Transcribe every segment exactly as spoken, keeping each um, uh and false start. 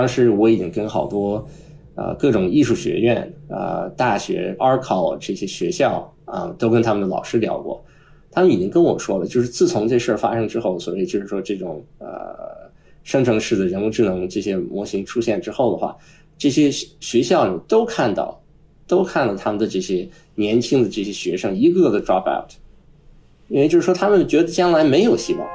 当时我已经跟好多呃各种艺术学院、呃大学、art college 这些学校啊、呃，都跟他们的老师聊过，他们已经跟我说了，就是自从这事儿发生之后，所谓就是说这种呃生成式的人工智能这些模型出现之后的话，这些学校里都看到，都看到他们的这些年轻的这些学生一个个的 drop out， 因为就是说他们觉得将来没有希望。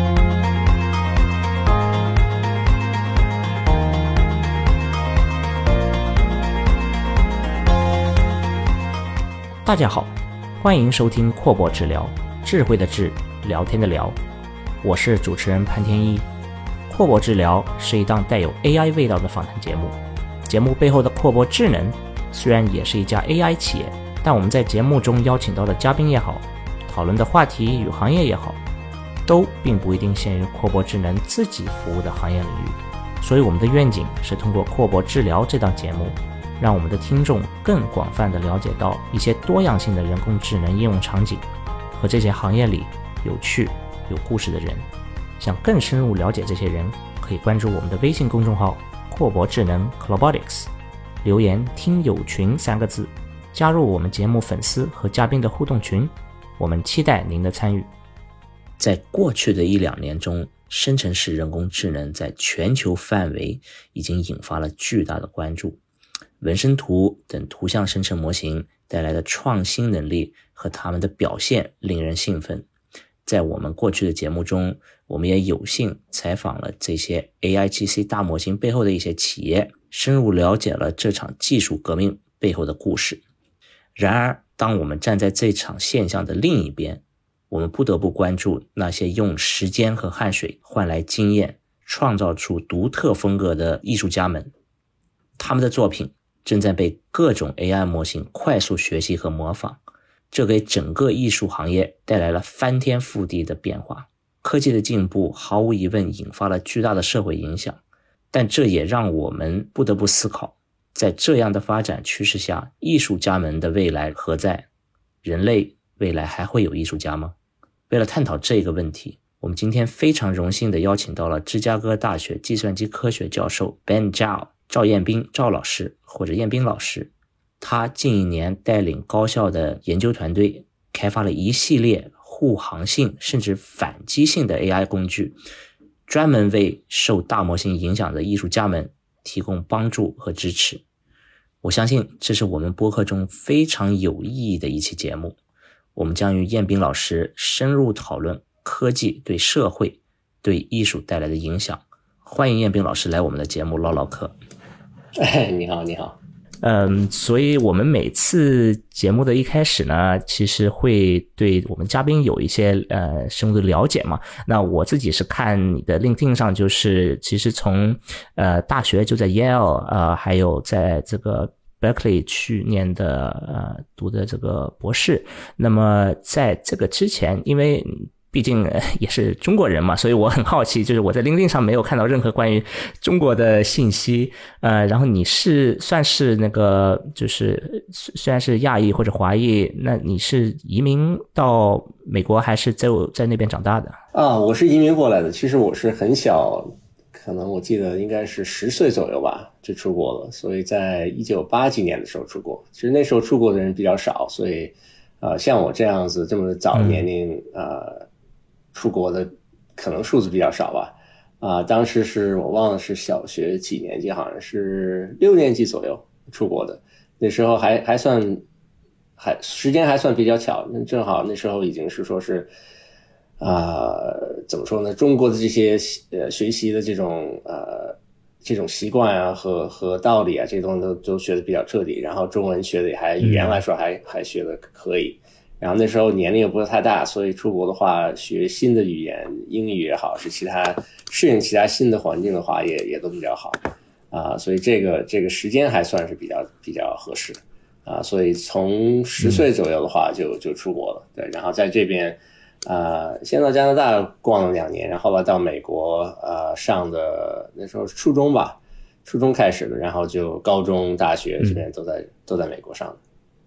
大家好，欢迎收听阔博治疗，智慧的智，聊天的聊，我是主持人潘天一。阔博治疗是一档带有 A I 味道的访谈节目，节目背后的阔博智能虽然也是一家 A I 企业，但我们在节目中邀请到的嘉宾也好，讨论的话题与行业也好，都并不一定限于阔博智能自己服务的行业领域。所以我们的愿景是通过阔博治疗这档节目，让我们的听众更广泛地了解到一些多样性的人工智能应用场景和这些行业里有趣有故事的人。想更深入了解这些人，可以关注我们的微信公众号阔博智能 Clobotics， 留言听友群三个字，加入我们节目粉丝和嘉宾的互动群，我们期待您的参与。在过去的一两年中，生成式人工智能在全球范围已经引发了巨大的关注。纹身图等图像生成模型带来的创新能力和他们的表现令人兴奋。在我们过去的节目中，我们也有幸采访了这些 A I G C 大模型背后的一些企业，深入了解了这场技术革命背后的故事。然而，当我们站在这场现象的另一边，我们不得不关注那些用时间和汗水换来经验，创造出独特风格的艺术家们。他们的作品正在被各种 A I 模型快速学习和模仿，这给整个艺术行业带来了翻天覆地的变化。科技的进步毫无疑问引发了巨大的社会影响，但这也让我们不得不思考，在这样的发展趋势下，艺术家们的未来何在？人类未来还会有艺术家吗？为了探讨这个问题，我们今天非常荣幸地邀请到了芝加哥大学计算机科学教授 Ben Zhao赵彦斌赵老师或者彦斌老师。他近一年带领高校的研究团队开发了一系列护航性甚至反击性的 A I 工具，专门为受大模型影响的艺术家们提供帮助和支持。我相信这是我们播客中非常有意义的一期节目，我们将与彦斌老师深入讨论科技对社会对艺术带来的影响。欢迎彦斌老师来我们的节目唠唠嗑。 哎，你好，你好。 嗯，所以我们每次节目的一开始呢，其实会对我们嘉宾有一些呃深入的了解嘛。那我自己是看你的 LinkedIn 上，就是其实从呃大学就在 Yale 呃还有在这个 Berkeley 去念的呃读的这个博士。那么在这个之前，因为毕竟也是中国人嘛，所以我很好奇，就是我在 LinkedIn 上没有看到任何关于中国的信息。呃，然后你是算是那个就是虽然是亚裔或者华裔，那你是移民到美国还是在在那边长大的？ 啊，我是移民过来的。其实我是很小，可能我记得应该是十岁左右吧就出国了，所以在一九八几年的时候出国。其实那时候出国的人比较少，所以呃，像我这样子这么早年龄、嗯、呃。出国的可能数字比较少吧，啊、呃，当时是我忘了是小学几年级，好像是六年级左右出国的。那时候还还算还时间还算比较巧，正好那时候已经是说是啊、呃，怎么说呢？中国的这些呃学习的这种呃这种习惯啊和和道理啊，这些东西都都学的比较彻底，然后中文学的也还语言来说还、嗯、还学的可以。然后那时候年龄也不是太大，所以出国的话学新的语言，英语也好，是其他适应其他新的环境的话也也都比较好啊、呃，所以这个这个时间还算是比较比较合适啊、呃，所以从十岁左右的话就就出国了，对，然后在这边啊、呃，先到加拿大逛了两年，然后后来到美国呃上的那时候初中吧，初中开始的，然后就高中大学这边都在、嗯、都在美国上的。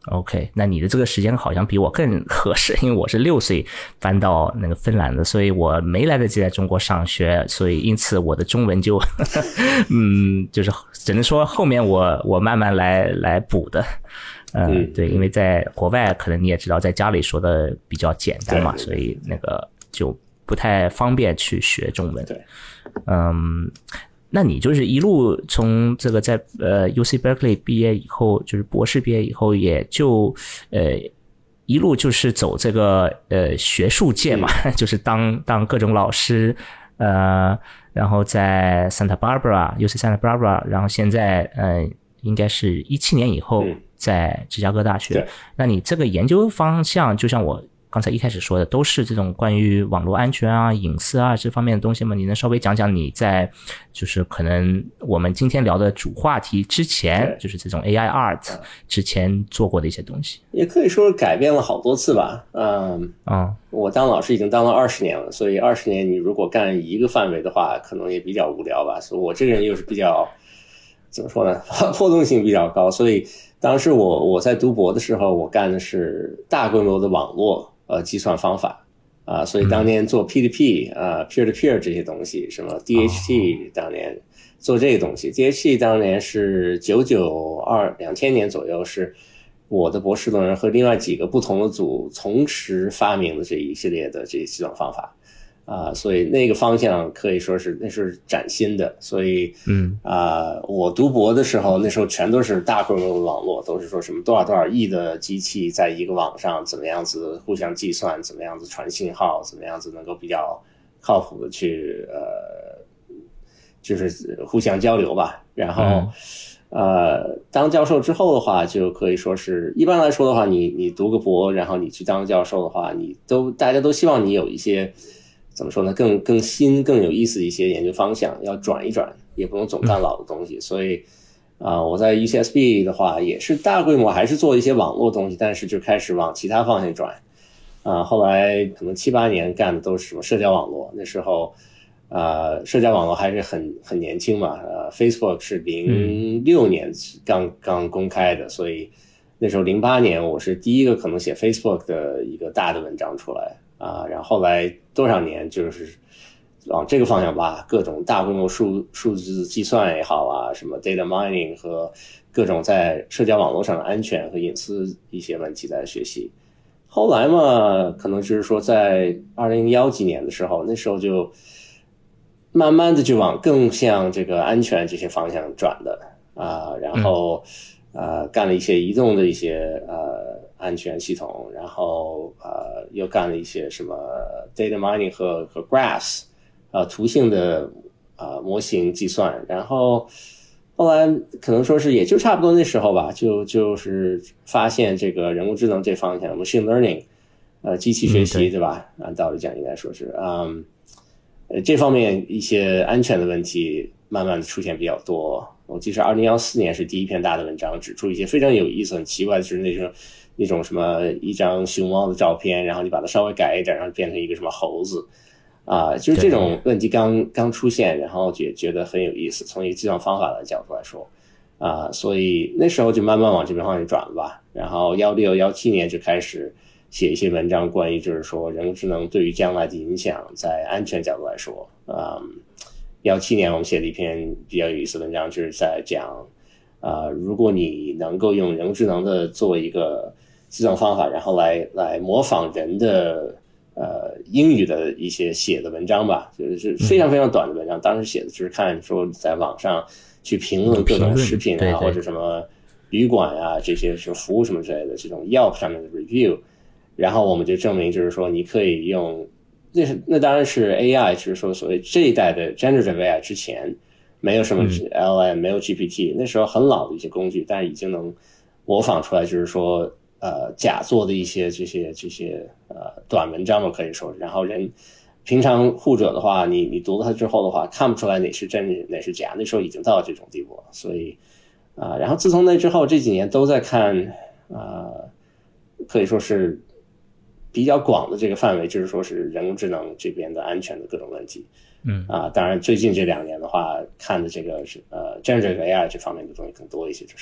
OK， 那你的这个时间好像比我更合适，因为我是六岁搬到那个芬兰的，所以我没来得及在中国上学，所以因此我的中文就嗯，就是只能说后面我我慢慢来来补的。呃、嗯，对，因为在国外可能你也知道，在家里说的比较简单嘛，所以那个就不太方便去学中文。 对， 嗯。那你就是一路从这个在呃 U C Berkeley 毕业以后，就是博士毕业以后，也就呃一路就是走这个呃学术界嘛，嗯、就是当当各种老师，呃，然后在 Santa Barbara U C Santa Barbara， 然后现在呃应该是一七年以后在芝加哥大学。 嗯、 那你这个研究方向，就像我刚才一开始说的，都是这种关于网络安全啊、隐私啊这方面的东西吗？你能稍微讲讲你在就是可能我们今天聊的主话题之前，就是这种 A I art 之前做过的一些东西？ 也可以说改变了好多次吧。嗯， 嗯， 我当老师已经当了二十年了，所以二十年你如果干一个范围的话，可能也比较无聊吧。所以我这个人又是比较怎么说呢，波动性比较高，所以当时我我在读博的时候，我干的是大规模的网络。呃，计算方法啊、呃，所以当年做 P to P 啊、呃、，peer to peer 这些东西，什么 D H T， 当年做这个东西、哦、，D H T 当年是九九二两千年左右，是我的博士论文和另外几个不同的组同时发明的这一系列的这些计算方法啊、呃，所以那个方向可以说是那是崭新的，所以嗯啊、呃，我读博的时候，那时候全都是大规模的网络，都是说什么多少多少亿的机器在一个网上怎么样子互相计算，怎么样子传信号，怎么样子能够比较靠谱的去呃，就是互相交流吧。然后、嗯、呃，当教授之后的话，就可以说是一般来说的话，你你读个博，然后你去当教授的话，你都大家都希望你有一些。怎么说呢？更更新、更有意思的一些研究方向，要转一转，也不能总干老的东西。所以，啊、呃，我在 U C S B 的话，也是大规模，还是做一些网络东西，但是就开始往其他方向转。啊、呃，后来可能七八年干的都是什么社交网络，那时候，呃，社交网络还是很很年轻嘛。呃 ，Facebook 是零六年刚刚公开的，所以那时候零八年我是第一个可能写 Facebook 的一个大的文章出来。啊，然后后来多少年就是往这个方向吧，各种大规模数数字计算也好啊，什么 data mining 和各种在社交网络上的安全和隐私一些问题在学习。后来嘛，可能就是说在二零一几年的时候，那时候就慢慢的就往更像这个安全这些方向转的啊，然后、嗯、呃干了一些移动的一些呃。安全系统，然后呃又干了一些什么 data mining 和和 graphs 呃图形的呃模型计算，然后后来可能说是也就差不多那时候吧，就就是发现这个人工智能这方向 machine learning 呃机器学习、嗯、对吧？按道理讲应该说是嗯呃这方面一些安全的问题慢慢的出现比较多。我记得二零一四年是第一篇大的文章，指出一些非常有意思、很奇怪的是那种。那种什么一张熊猫的照片，然后你把它稍微改一点，然后变成一个什么猴子，啊、呃，就是这种问题刚刚出现，然后觉觉得很有意思，从一个计算方法的角度来说，啊、呃，所以那时候就慢慢往这边方向转了吧。然后一六、一七年就开始写一些文章，关于就是说人工智能对于将来的影响，在安全角度来说，嗯，一七年我们写了一篇比较有意思的文章，就是在讲，呃，如果你能够用人工智能的作为一个计算方法，然后来来模仿人的呃英语的一些写的文章吧，就是非常非常短的文章。嗯、当时写的就是看说在网上去评论各种食品啊，对对或者什么旅馆啊这些什么服务什么之类的这种 Yelp 上面的 review， 然后我们就证明就是说你可以用，那是那当然是 A I， 就是说所谓这一代的 generative A I 之前没有什么 L M、嗯、没有 G P T， 那时候很老的一些工具，但是已经能模仿出来，就是说。呃，假做的一些这些这些呃短文章嘛，可以说，然后人平常护者的话，你你读了它之后的话，看不出来哪是真哪是假，那时候已经到这种地步了。所以啊、呃，然后自从那之后，这几年都在看啊、呃，可以说是比较广的这个范围，就是说是人工智能这边的安全的各种问题。 嗯啊、呃，当然最近这两年的话，看的这个是呃 generative A I 这方面的东西更多一些，就是。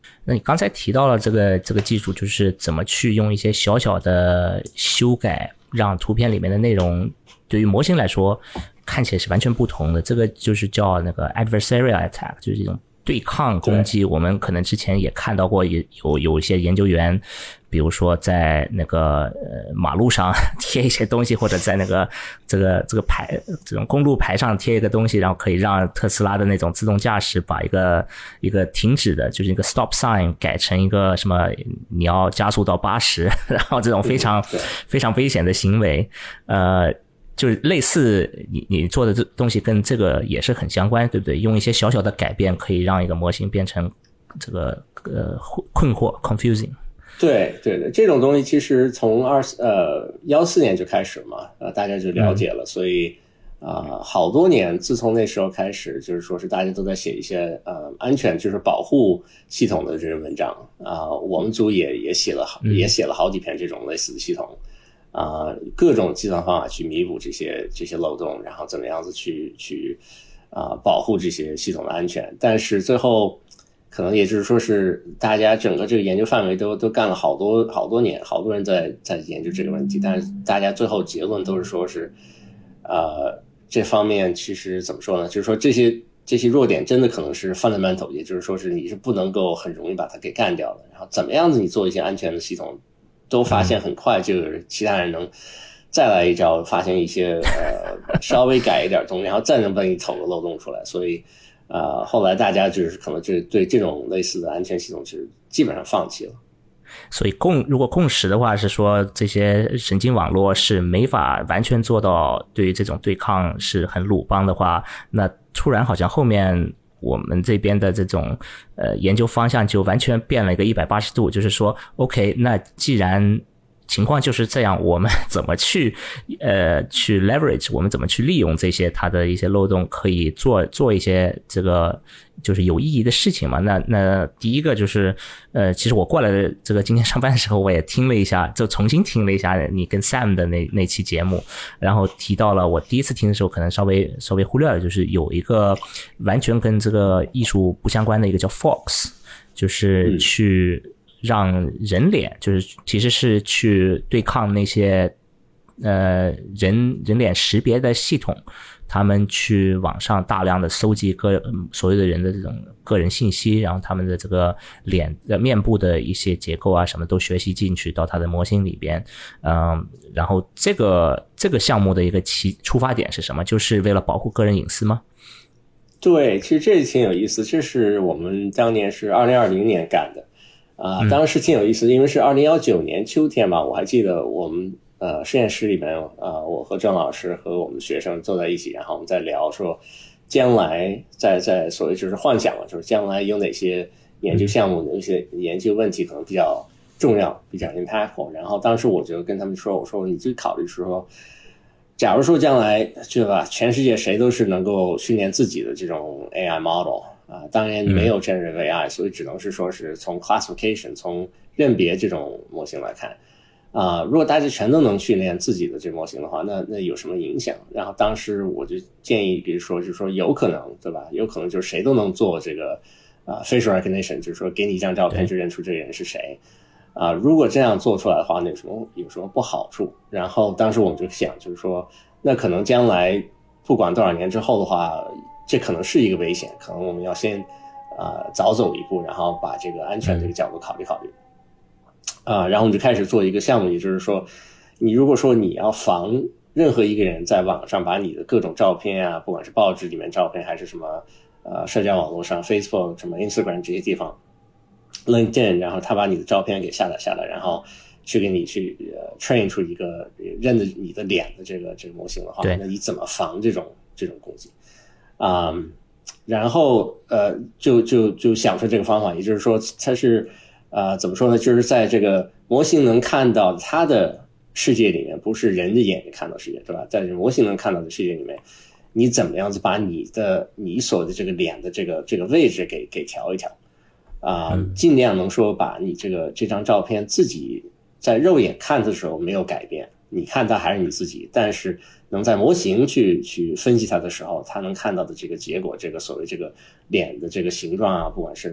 那你刚才提到了这个这个技术，就是怎么去用一些小小的修改，让图片里面的内容对于模型来说看起来是完全不同的。这个就是叫那个 adversarial attack， 就是这种对抗攻击。我们可能之前也看到过，也有有一些研究员，比如说在那个呃马路上贴一些东西，或者在那个这个这个牌这种公路牌上贴一个东西，然后可以让特斯拉的那种自动驾驶把一个一个停止的，就是一个 stop sign 改成一个什么你要加速到八十，然后这种非常非常危险的行为，呃。就是类似你你做的这东西跟这个也是很相关，对不对？用一些小小的改变可以让一个模型变成这个呃困惑 confusing。 对对对，这种东西其实从二呃幺四年就开始嘛，呃大家就了解了，嗯、所以啊、呃、好多年，自从那时候开始，就是说是大家都在写一些呃安全就是保护系统的这个文章啊、呃，我们组也也写了也写了好几篇这种类似的系统。啊、呃，各种计算方法去弥补这些这些漏洞，然后怎么样子去去啊、呃、保护这些系统的安全。但是最后可能也就是说是大家整个这个研究范围都都干了好多好多年，好多人在在研究这个问题，但是大家最后结论都是说是呃这方面其实怎么说呢？就是说这些这些弱点真的可能是 fundamental， 也就是说是你是不能够很容易把它给干掉的。然后怎么样子你做一些安全的系统。都发现很快，就是其他人能再来一招，发现一些呃稍微改一点东西，然后再能帮你捅个漏洞出来。所以呃后来大家就是可能就对这种类似的安全系统是基本上放弃了。 所以共如果共识的话是说，这些神经网络是没法完全做到对于这种对抗是很鲁邦的话，那突然好像后面。我们这边的这种呃研究方向就完全变了一个一百八十度，就是说 OK， 那既然情况就是这样，我们怎么去呃去 leverage， 我们怎么去利用这些它的一些漏洞，可以做做一些这个就是有意义的事情嘛。那那第一个就是呃其实我过来的这个今天上班的时候我也听了一下，就重新听了一下你跟 Sam 的那那期节目，然后提到了我第一次听的时候可能稍微稍微忽略了，就是有一个完全跟这个艺术不相关的一个叫 Fox， 就是去、嗯让人脸就是其实是去对抗那些呃人人脸识别的系统，他们去网上大量的搜集个所有的人的这种个人信息，然后他们的这个脸的面部的一些结构啊什么都学习进去到他的模型里边。嗯，然后这个这个项目的一个起出发点是什么？就是为了保护个人隐私吗？ 对，其实这挺有意思，这是我们当年是二零二零年干的。啊、呃，当时挺有意思，因为是二零一九年秋天吧，我还记得我们呃实验室里面啊、呃，我和郑老师和我们的学生坐在一起，然后我们在聊说，将来在在所谓就是幻想嘛，就是将来有哪些研究项目、哪些研究问题可能比较重要、比较 impactful。然后当时我就跟他们说，我说你就考虑说，假如说将来对吧，全世界谁都是能够训练自己的这种 A I model。啊，当然没有 generative A I，、嗯、所以只能是说是从 classification 从认别这种模型来看，啊、呃，如果大家全都能训练自己的这模型的话，那那有什么影响？然后当时我就建议，比如说就是说有可能对吧？有可能就是谁都能做这个啊、呃、facial recognition， 就是说给你一张照片就认出这个人是谁。啊、呃，如果这样做出来的话，那有什么有什么不好处？然后当时我们就想，就是说，那可能将来不管多少年之后的话。这可能是一个危险，可能我们要先呃早走一步，然后把这个安全这个角度考虑考虑啊、呃，然后我们就开始做一个项目，也就是说你如果说你要防任何一个人在网上把你的各种照片啊，不管是报纸里面照片还是什么呃社交网络上 Facebook 什么 Instagram 这些地方 LinkedIn， 然后他把你的照片给下载下来，然后去给你去呃 train 出一个认得你的脸的这个这个模型的话，那你怎么防这种这种攻击？啊、嗯，然后呃，就就就想出这个方法，也就是说，它是呃怎么说呢？就是在这个模型能看到它的世界里面，不是人的眼睛看到世界，对吧？在模型能看到的世界里面，你怎么样子把你的你所的这个脸的这个这个位置给给调一调啊、呃，尽量能说把你这个这张照片自己在肉眼看的时候没有改变，你看它还是你自己，但是能在模型去去分析它的时候，它能看到的这个结果，这个所谓这个脸的这个形状啊，不管是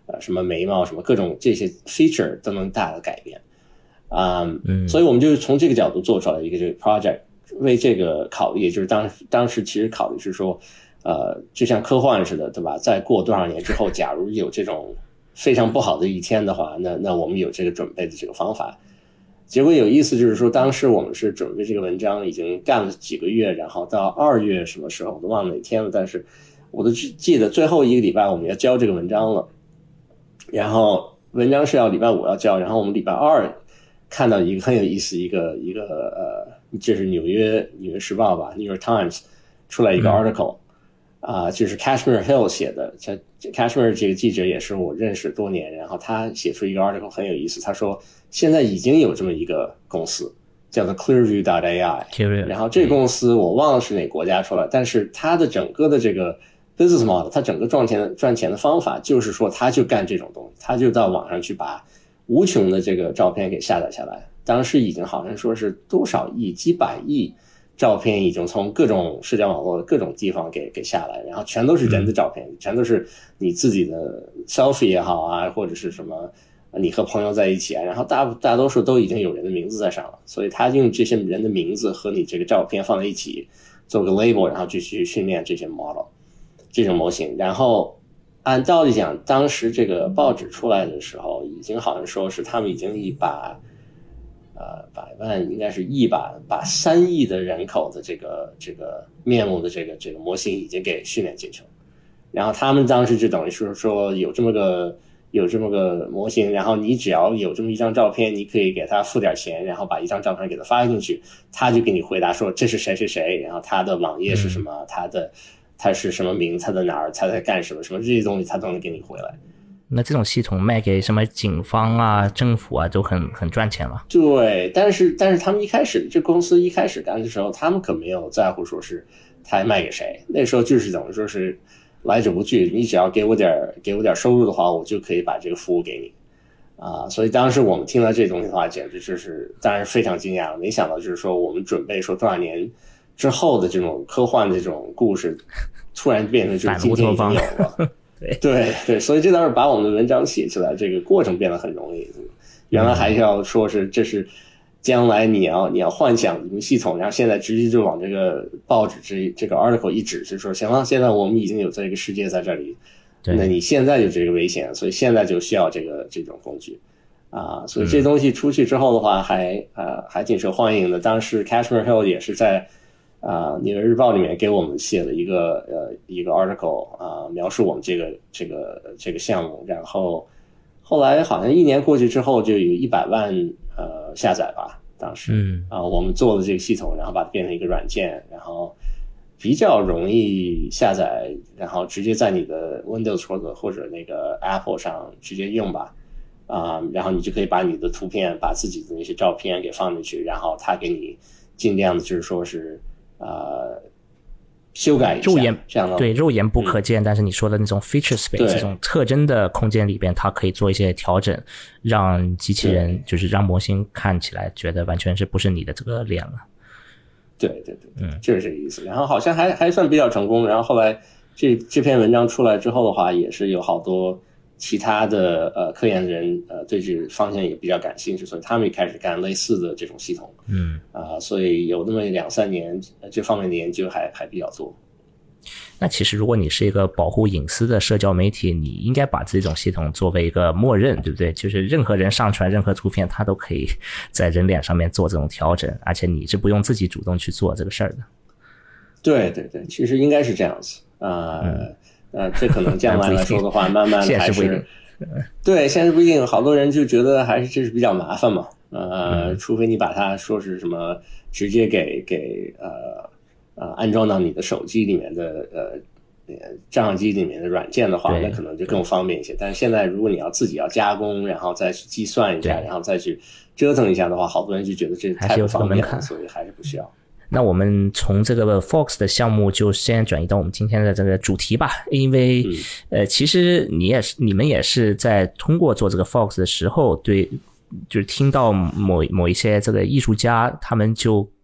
呃什么眉毛什么各种这些 feature 都能大的改变啊、um, 嗯， 所以我们就从这个角度做出来一个这个 project， 为这个考虑，也就是当当时其实考虑是说，呃，就像科幻似的，对吧？再过多少年之后，假如有这种非常不好的一天的话，那那我们有这个准备的这个方法。结果有意思就是说，当时我们是准备这个文章已经干了几个月，然后到二月什么时候我都忘了哪天了，但是我都记得最后一个礼拜我们要交这个文章了，然后文章是要礼拜五要交，然后我们礼拜二看到一个很有意思一个一个呃，就是纽约纽约时报吧 New York Times 出来一个 article 啊、嗯呃，就是 Kashmir Hill 写的，这 Kashmir 这个记者也是我认识多年，然后他写出一个 article 很有意思，他说现在已经有这么一个公司叫做 Clearview.ai， 然后这个公司我忘了是哪国家出来，但是它的整个的这个 business model， 它整个赚钱赚钱的方法就是说他就干这种东西，他就到网上去把无穷的这个照片给下载下来，当时已经好像说是多少亿几百亿照片已经从各种社交网络的各种地方给给下来，然后全都是人的照片、嗯、全都是你自己的 selfie 也好啊，或者是什么你和朋友在一起啊，然后大大多数都已经有人的名字在上了，所以他用这些人的名字和你这个照片放在一起做个 label， 然后就去训练这些 model 这种模型。然后按道理讲，当时这个报纸出来的时候已经好像说是他们已经一把呃百万应该是亿吧，把三亿的人口的这个这个面目的这个这个模型已经给训练进去了，然后他们当时就等于是说有这么个有这么个模型，然后你只要有这么一张照片，你可以给他付点钱，然后把一张照片给他发进去，他就给你回答说这是谁谁谁，然后他的网页是什么、嗯、他的他是什么名，他在哪儿，他在干什么，什么这些东西他都能给你回来。 那这种系统卖给什么警方啊政府啊都很很赚钱了。 对，但是但是他们一开始这公司一开始干的时候，他们可没有在乎说是他卖给谁，那时候就是等于说是来者不拒，你只要给我点给我点收入的话，我就可以把这个服务给你啊、呃。所以当时我们听到这东西的话，简直就是当然非常惊讶，没想到就是说我们准备说多少年之后的这种科幻的这种故事，突然变成就是今天已经有了。对对对，所以这倒是把我们的文章写起来，这个过程变得很容易。原来还要说是这是将来你要你要幻想一个系统，然后现在直接就往这个报纸这这个 article 一指，就说行了，现在我们已经有这个世界在这里，那你现在有这个危险，所以现在就需要这个这种工具啊。所以这东西出去之后的话还，还呃还挺受欢迎的。当时 Kashmir Hill 也是在啊，纽约日报里面给我们写了一个呃一个 article 啊、呃，描述我们这个这个这个项目，然后后来好像一年过去之后就有一百万呃下载吧，当时嗯啊、呃，我们做了这个系统，然后把它变成一个软件，然后比较容易下载，然后直接在你的 Windows 或者或者那个 Apple 上直接用吧啊、呃，然后你就可以把你的图片，把自己的那些照片给放进去，然后它给你尽量的就是说是。呃，修改一下， 肉眼这样的对肉眼不可见、嗯，但是你说的那种 feature space 这种特征的空间里边，它可以做一些调整，让机器人就是让模型看起来觉得完全是不是你的这个脸了。 对对对，嗯，就是这个意思。然后好像还还算比较成功。然后后来这这篇文章出来之后的话，也是有好多其他的呃科研人呃对这个方向也比较感兴趣，所以他们也开始干类似的这种系统。 嗯啊、呃，所以有那么两三年这方面的研究还还比较多。 那其实如果你是一个保护隐私的社交媒体，你应该把这种系统作为一个默认，对不对？就是任何人上传任何图片，他都可以在人脸上面做这种调整，而且你是不用自己主动去做这个事儿的。 对对对，其实应该是这样子啊。呃嗯呃，这可能将来来说的话，慢慢还是对，现在不一定，好多人就觉得还是这是比较麻烦嘛。呃、嗯，除非你把它说是什么直接给给呃呃安装到你的手机里面的呃照相机里面的软件的话，那可能就更方便一些。但是现在如果你要自己要加工，然后再去计算一下，然后再去折腾一下的话，好多人就觉得这太不方便了，所以还是不需要。 那我们从这个 Fox 的项目就先转移到我们今天的这个主题吧，因为、嗯、呃，其实你也是，你们也是在通过做这个 Fox 的时候，对，就是听到某某一些这个艺术家，他们就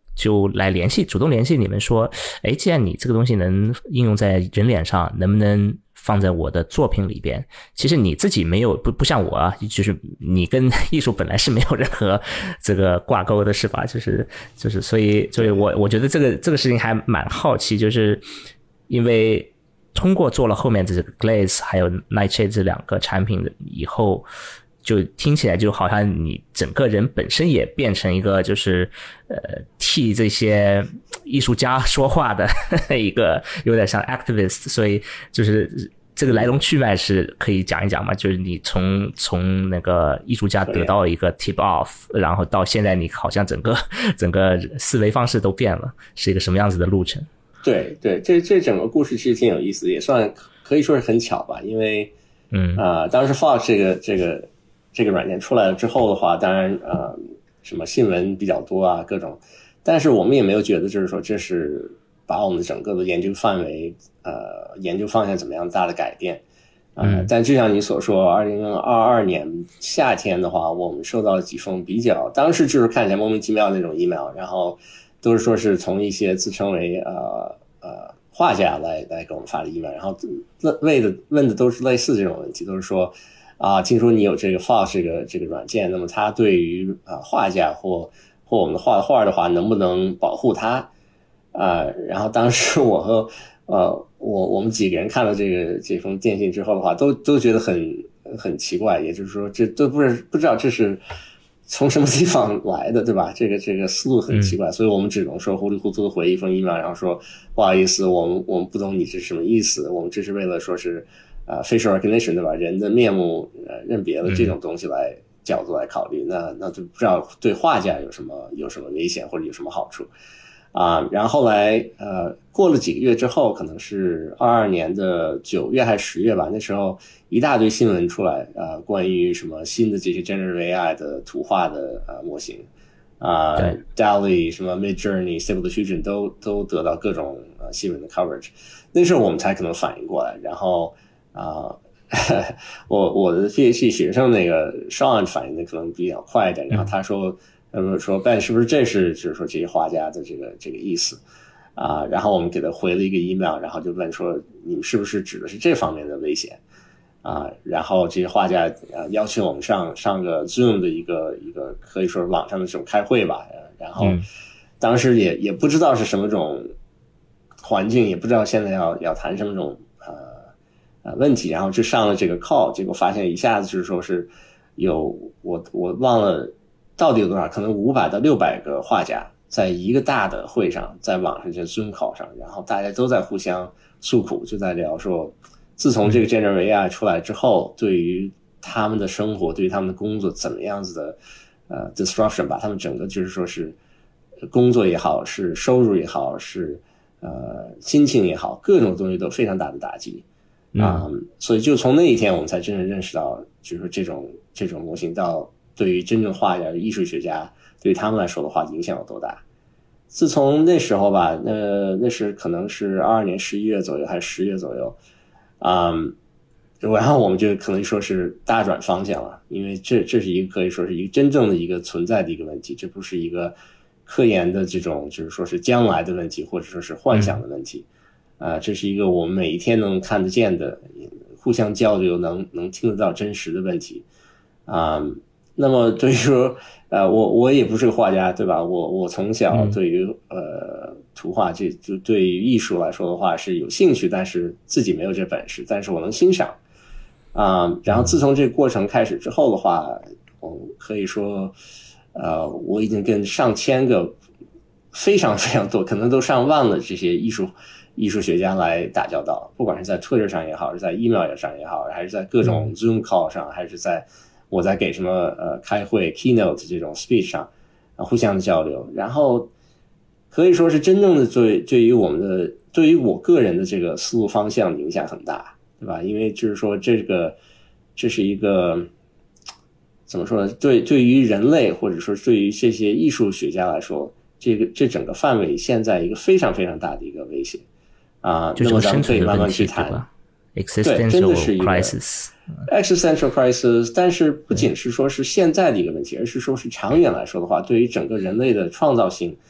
就来联系，主动联系你们说，哎，既然你这个东西能应用在人脸上，能不能放在我的作品里边？其实你自己没有不不像我啊，就是你跟艺术本来是没有任何这个挂钩的，是吧？就是就是所以所以我我觉得这个这个事情还蛮好奇，就是因为通过做了后面这个 Glaze 还有 Nightshade 这两个产品以后，就听起来就好像你整个人本身也变成一个就是呃替这些艺术家说话的一个有点像 activist， 所以就是这个来龙去脉是可以讲一讲吗？就是你从从那个艺术家得到一个 tip off， 然后到现在你好像整个整个思维方式都变了，是一个什么样子的路程？ 对对，这这整个故事其实挺有意思的，也算可以说是很巧吧。因为，嗯啊、呃，当时 Fox 这个这个这个软件出来了之后的话，当然呃，什么新闻比较多啊，各种，但是我们也没有觉得就是说这是把我们整个的研究范围呃研究方向怎么样大的改变啊、呃嗯。但就像你所说，二零二二年夏天的话，我们收到了几封比较，当时就是看起来莫名其妙的那种 email， 然后。都是说是从一些自称为呃呃画家来来给我们发的 email， 然后问的问的都是类似这种问题，都是说啊、呃，听说你有这个 Fox 这个这个软件，那么它对于啊、呃、画家或或我们画的画的话，能不能保护它啊、呃？然后当时我和呃我我们几个人看了这个这封电信之后的话，都都觉得很很奇怪，也就是说这都不是不知道这是。从什么地方来的，对吧？这个这个思路很奇怪，嗯、所以我们只能说糊里糊涂的回一封 email， 然后说不好意思，我们我们不懂你这是什么意思，我们这是为了说是呃 facial recognition， 对吧？人的面目呃认别的这种东西来、嗯、角度来考虑，那那就不知道对画家有什么有什么危险或者有什么好处啊、呃。然后后来呃过了几个月之后，可能是二二年的九月还是十月吧，那时候。一大堆新闻出来，呃，关于什么新的这些 generative A I 的图画的呃模型，啊、呃、D A L L-E 什么 Midjourney、Stable Diffusion 都都得到各种呃新闻的 coverage， 那时候我们才可能反应过来，然后啊、呃，我我的 PhD 学生那个 Sean 反应的可能比较快一点，然后他说，他说 Ben 是不是这是就是说这些画家的这个这个意思？啊、呃，然后我们给他回了一个 email， 然后就问说你们是不是指的是这方面的危险？啊，然后这些画家呃邀请我们上上个 Zoom 的一个一个可以说是网上的这种开会吧，然后当时也也不知道是什么种环境，也不知道现在要要谈什么种呃呃问题，然后就上了这个 call， 结果发现一下子就是说是有我我忘了到底有多少，可能五百到六百个画家在一个大的会上，在网上这 Zoom call 上，然后大家都在互相诉苦，就在聊说。自从这个 generative A I 出来之后，对于他们的生活，对于他们的工作怎么样子的呃 disruption 吧，他们整个就是说是工作也好，是收入也好，是呃心情也好，各种东西都非常大的打击啊、嗯嗯，所以就从那一天我们才真正认识到，就是这种这种模型到对于真正画家、艺术学家，对于他们来说的话影响有多大。自从那时候吧，那那是可能是二二年十一月左右还是十月左右。嗯，然后我们就可能说是大转方向了，因为这这是一个可以说是一个真正的一个存在的一个问题，这不是一个科研的这种就是说是将来的问题，或者说是幻想的问题，啊、呃，这是一个我们每一天能看得见的，互相交流能能听得到真实的问题，啊、嗯，那么对于说，呃，我我也不是个画家，对吧？我我从小对于、嗯、呃。图画这就对于艺术来说的话是有兴趣，但是自己没有这本事，但是我能欣赏啊、呃。然后自从这个过程开始之后的话，我可以说，呃，我已经跟上千个非常非常多，可能都上万了这些艺术艺术学家来打交道，不管是在 Twitter 上也好，是在 email 上也好，还是在各种 Zoom call 上，还是在我在给什么呃开会 keynote 这种 speech 上、呃、互相的交流，然后。可以说是真正的对对于我们的对于我个人的这个思路方向影响很大，对吧？因为就是说这个这是一个怎么说呢？对对于人类或者说对于这些艺术学家来说，这个这整个范围现在一个非常非常大的一个威胁啊。那么咱们可以慢慢去谈。 对， 真的是一个 crisis existential crisis， 但是不仅是说是现在的一个问题，而是说是长远来说的话，对于整个人类的创造性。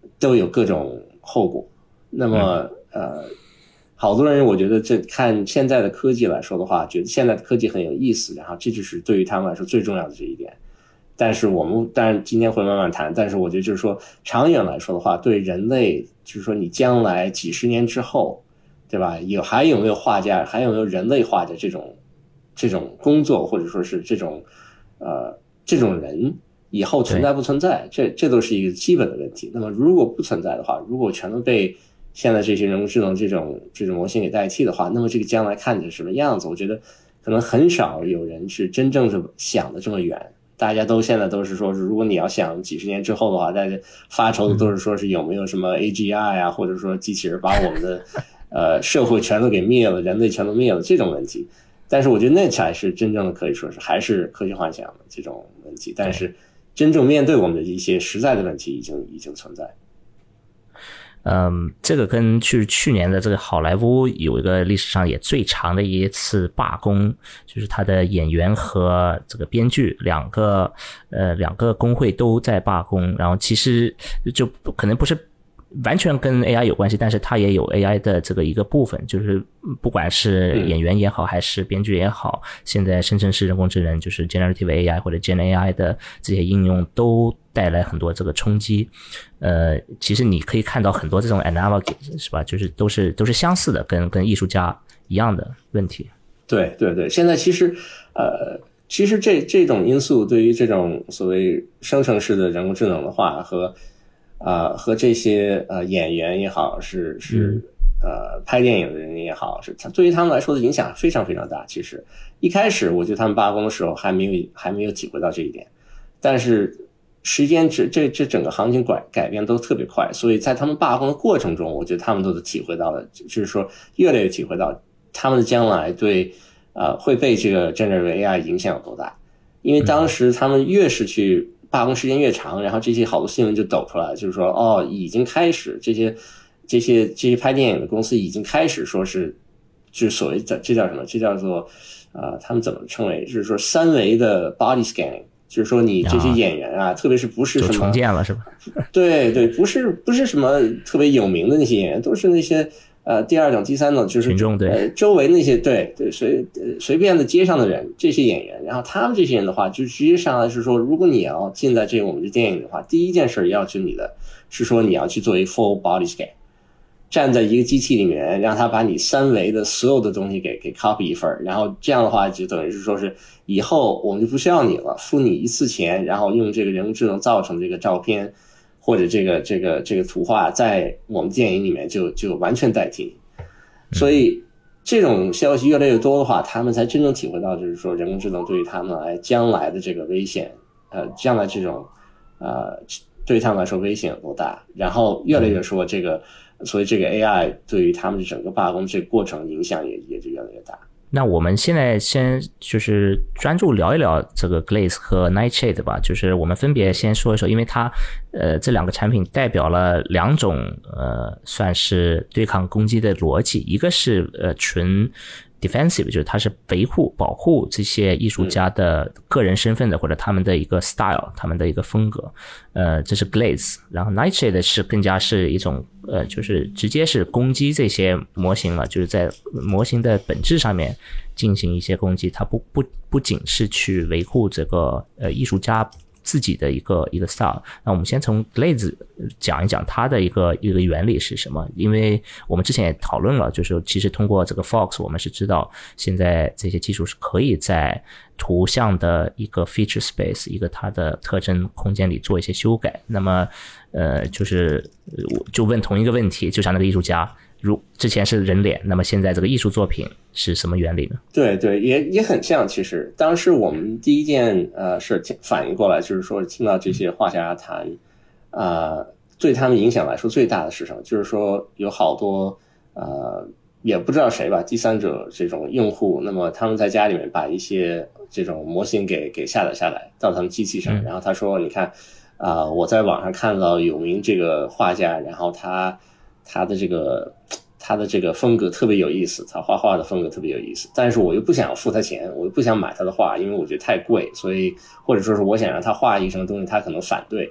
都有各种后果。那么呃，好多人我觉得这看现在的科技来说的话，觉得现在的科技很有意思，然后这就是对于他们来说最重要的这一点。但是我们当然今天会慢慢谈，但是我觉得就是说长远来说的话，对人类就是说你将来几十年之后，对吧？有还有没有画家，还有没有人类画家这种这种工作，或者说是这种呃这种人以后存在不存在，这这都是一个基本的问题。那么如果不存在的话，如果全都被现在这些人工智能这种这种模型给代替的话，那么这个将来看着什么样子？我觉得可能很少有人是真正的想的这么远。大家都现在都是说，如果你要想几十年之后的话，大家发愁的都是说是有没有什么 A G I 啊，或者说机器人把我们的呃社会全都给灭了，人类全都灭了这种问题。但是我觉得那才是真正的可以说是还是科学幻想的这种问题。但是真正面对我们的一些实在的问题已经已经存在。 嗯，这个跟去去年的这个好莱坞有一个历史上也最长的一次罢工，就是他的演员和这个编剧两个呃两个工会都在罢工，然后其实就可能不是完全跟 A I 有关系，但是它也有 A I 的这个一个部分，就是不管是演员也好还是编剧也好，现在生成式人工智能就是 generative A I 或者 Gen A I 的这些应用都带来很多这个冲击。呃，其实你可以看到很多这种 analogy 是吧，就是都是都是相似的，跟跟艺术家一样的问题。 对对对，现在其实呃其实这这种因素对于这种所谓生成式的人工智能的话和呃，和这些呃演员也好，是是呃拍电影的人也好，是对于他们来说的影响非常非常大。其实一开始我觉得他们罢工的时候还没有还没有体会到这一点，但是时间这这这整个行情改改变都特别快，所以在他们罢工的过程中，我觉得他们都是体会到了，就是说越来越体会到他们的将来对呃会被这个 generative A I 影响有多大。因为当时他们越是去罢工时间越长，然后这些好多新闻就抖出来，就是说哦，已经开始这些这些这些拍电影的公司已经开始说是，就是所谓的这叫什么？这叫做呃，他们怎么称为？就是说三维的 body scanning， 就是说你这些演员啊，啊特别是不是什么重建了是吧？ 对对，不是不是什么特别有名的那些演员，都是那些。呃，第二种、第三种就是群众对、 呃、周围那些对对随随便的街上的人，这些演员，然后他们这些人的话，就直接上来是说，如果你要进在这个我们的电影的话，第一件事要求你的是说你要去做一 full body scan， 站在一个机器里面，让他把你三维的所有的东西给给 copy 一份，然后这样的话就等于是说是以后我们就不需要你了，付你一次钱，然后用这个人工智能造成这个照片。或者这个这个这个图画在我们电影里面就就完全代替，所以这种消息越来越多的话，他们才真正体会到，就是说人工智能对于他们来将来的这个危险，呃，将来这种呃对于他们来说危险有多大，然后越来越说这个，所以这个 A I 对于他们的整个罢工这个过程影响也也就越来越大。 那我们现在先就是专注聊一聊这个 Glaze 和 Nightshade 吧，就是我们分别先说一说，因为它呃这两个产品代表了两种呃算是对抗攻击的逻辑，一个是呃纯 defensive， 就是它是维护保护这些艺术家的个人身份的，或者他们的一个 style， 他们的一个风格，呃这是 Glaze， 然后 Nightshade 是更加是一种呃就是直接是攻击这些模型了，就是在模型的本质上面进行一些攻击，它不不不仅是去维护这个呃艺术家自己的一个一个 style。 那我们先从 Glaze 讲一讲它的一个一个原理是什么，因为我们之前也讨论了，就是其实通过这个 Fox 我们是知道现在这些技术是可以在图像的一个 feature space 一个它的特征空间里做一些修改。那么呃就是我就问同一个问题，就像那个艺术家如之前是人脸，那么现在这个艺术作品是什么原理呢？ 对对，也也很像。其实当时我们第一件呃事反应过来，就是说听到这些画家谈，呃，对他们影响来说最大的是什么？就是说有好多呃也不知道谁吧，第三者这种用户，那么他们在家里面把一些这种模型给给下载下来到他们机器上，嗯、然后他说，你看啊、呃，我在网上看到有名这个画家，然后他。他的这个他的这个风格特别有意思，他画画的风格特别有意思，但是我又不想付他钱，我又不想买他的画，因为我觉得太贵，所以或者说是我想让他画一个什么东西，他可能反对。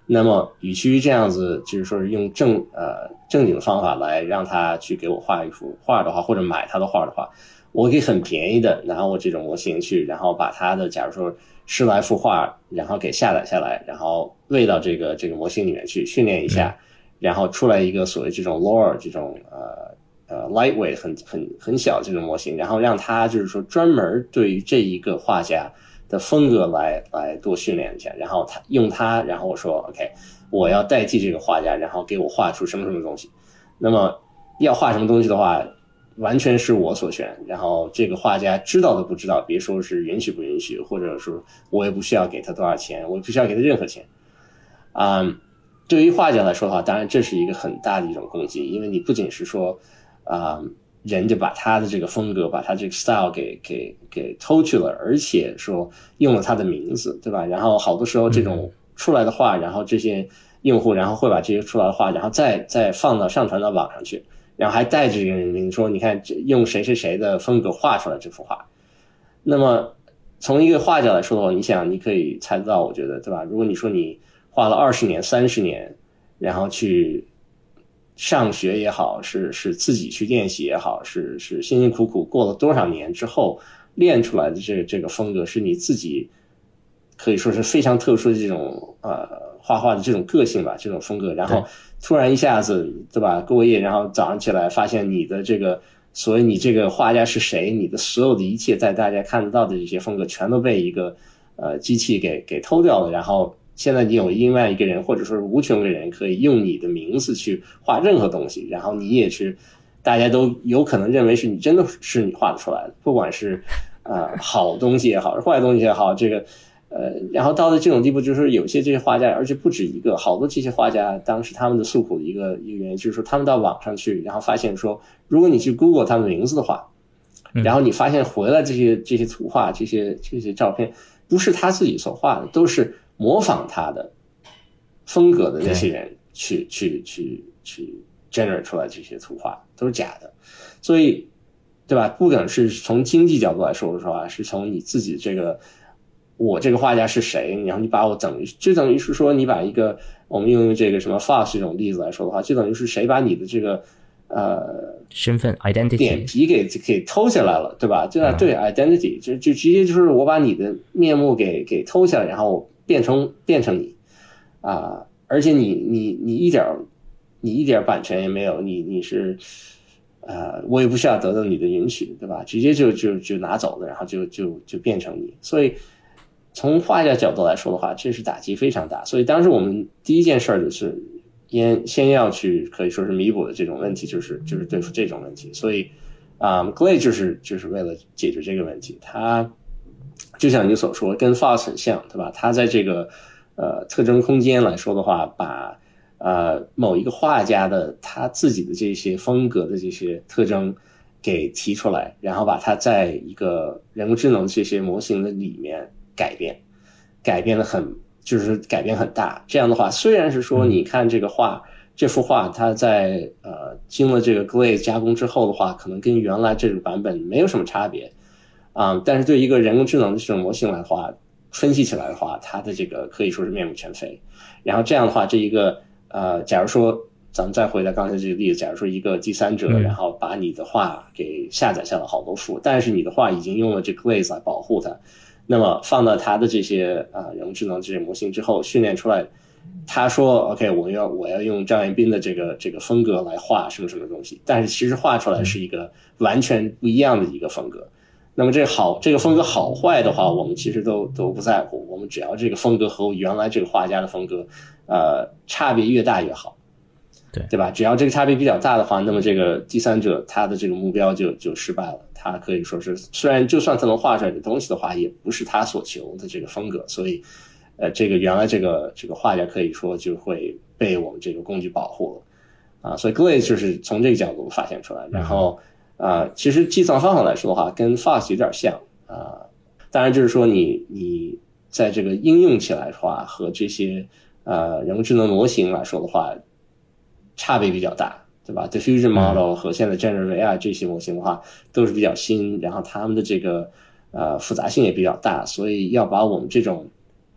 那么与其于这样子，就是说是用正呃正经的方法来让他去给我画一幅画的话，或者买他的画的话，我可以很便宜的拿我这种模型去，然后把他的假如说十来幅画，然后给下载下来，然后喂到这个这个模型里面去训练一下，嗯、然后出来一个所谓这种 lower 这种呃呃 lightweight 很很很小的这种模型，然后让他就是说专门对于这一个画家的风格来来多训练一下，然后他用它，然后我说 OK， 我要代替这个画家，然后给我画出什么什么东西。那么要画什么东西的话，完全是我所选，然后这个画家知道都不知道，别说是允许不允许，或者说我也不需要给他多少钱，我也不需要给他任何钱。啊、嗯，对于画家来说的话，当然这是一个很大的一种攻击，因为你不仅是说啊。嗯人就把他的这个风格，把他这个 style 给给给偷去了，而且说用了他的名字，对吧？然后好多时候这种出来的画，然后这些用户然后会把这些出来的画，然后再再放到上传到网上去，然后还带着这个人名说，你看用谁谁谁的风格画出来这幅画。那么从一个画家来说的话，你想你可以猜得到，我觉得对吧？如果你说你画了二十年、三十年，然后去上学也好，是是自己去练习也好，是是辛辛苦苦过了多少年之后练出来的这个这个风格，是你自己可以说是非常特殊的这种呃画画的这种个性吧，这种风格。然后突然一下子，对吧？过夜，然后早上起来发现你的这个，所以你这个画家是谁，你的所有的一切在大家看得到的这些风格，全都被一个呃机器给给偷掉了，然后。现在你有另外一个人，或者说是无穷个人，可以用你的名字去画任何东西，然后你也是，大家都有可能认为是你真的是你画得出来的，不管是呃好东西也好，坏东西也好，这个呃，然后到了这种地步，就是有些这些画家，而且不止一个，好多这些画家当时他们的诉苦的一个一个原因，就是说他们到网上去，然后发现说，如果你去 Google 他们的名字的话，然后你发现回来这些这些图画，这些这些照片，不是他自己所画的，都是。模仿他的风格的那些人去去去去 generate 出来这些图画都是假的，所以对吧？不管是从经济角度来说的话，是从你自己这个我这个画家是谁，然后你把我等于就等于是说你把一个我们用这个什么 Fox 这种例子来说的话，就等于是谁把你的这个呃身份 identity 脸皮给给偷下来了，对吧？对、嗯、对 identity 就就直接就是我把你的面目给给偷下来，然后变成变成你啊、呃，而且你你你一点你一点版权也没有，你你是呃，我也不需要得到你的允许，对吧？直接就就就拿走了，然后就就就变成你。所以从画家角度来说的话，这是打击非常大。所以当时我们第一件事就是先先要去可以说是弥补的这种问题，就是就是对付这种问题。所以啊、um, ，Glade 就是就是为了解决这个问题，它。就像你所说，跟 Fox 很像，对吧？它在这个呃特征空间来说的话，把呃某一个画家的他自己的这些风格的这些特征给提出来，然后把它在一个人工智能这些模型的里面改变，改变的很就是改变很大。这样的话，虽然是说你看这个画，这幅画它在呃经了这个 Glade 加工之后的话，可能跟原来这个版本没有什么差别。啊、嗯，但是对一个人工智能的这种模型来的话，分析起来的话，它的这个可以说是面目全非。然后这样的话，这一个呃，假如说咱们再回到刚才这个例子，假如说一个第三者，然后把你的画给下载下了好多幅，但是你的画已经用了这个 Glade 来保护它，那么放到它的这些啊、呃、人工智能这些模型之后训练出来，他说 OK， 我要我要用张彦斌的这个这个风格来画什么什么东西，但是其实画出来是一个完全不一样的一个风格。那么这个好，这个风格好坏的话，我们其实都都不在乎。我们只要这个风格和原来这个画家的风格，呃，差别越大越好， 对对吧？只要这个差别比较大的话，那么这个第三者他的这个目标就就失败了。他可以说是，虽然就算他能画出来的东西的话，也不是他所求的这个风格，所以，呃，这个原来这个这个画家可以说就会被我们这个工具保护了，啊，所以 Glade 就是从这个角度发现出来，然后。啊、呃，其实计算方法来说的话，跟 Fox 有点像啊、呃。当然，就是说你你在这个应用起来的话，和这些呃人工智能模型来说的话，差别比较大，对吧 ？Diffusion Model 和现在 Generative A I 这些模型的话，都是比较新，然后他们的这个呃复杂性也比较大，所以要把我们这种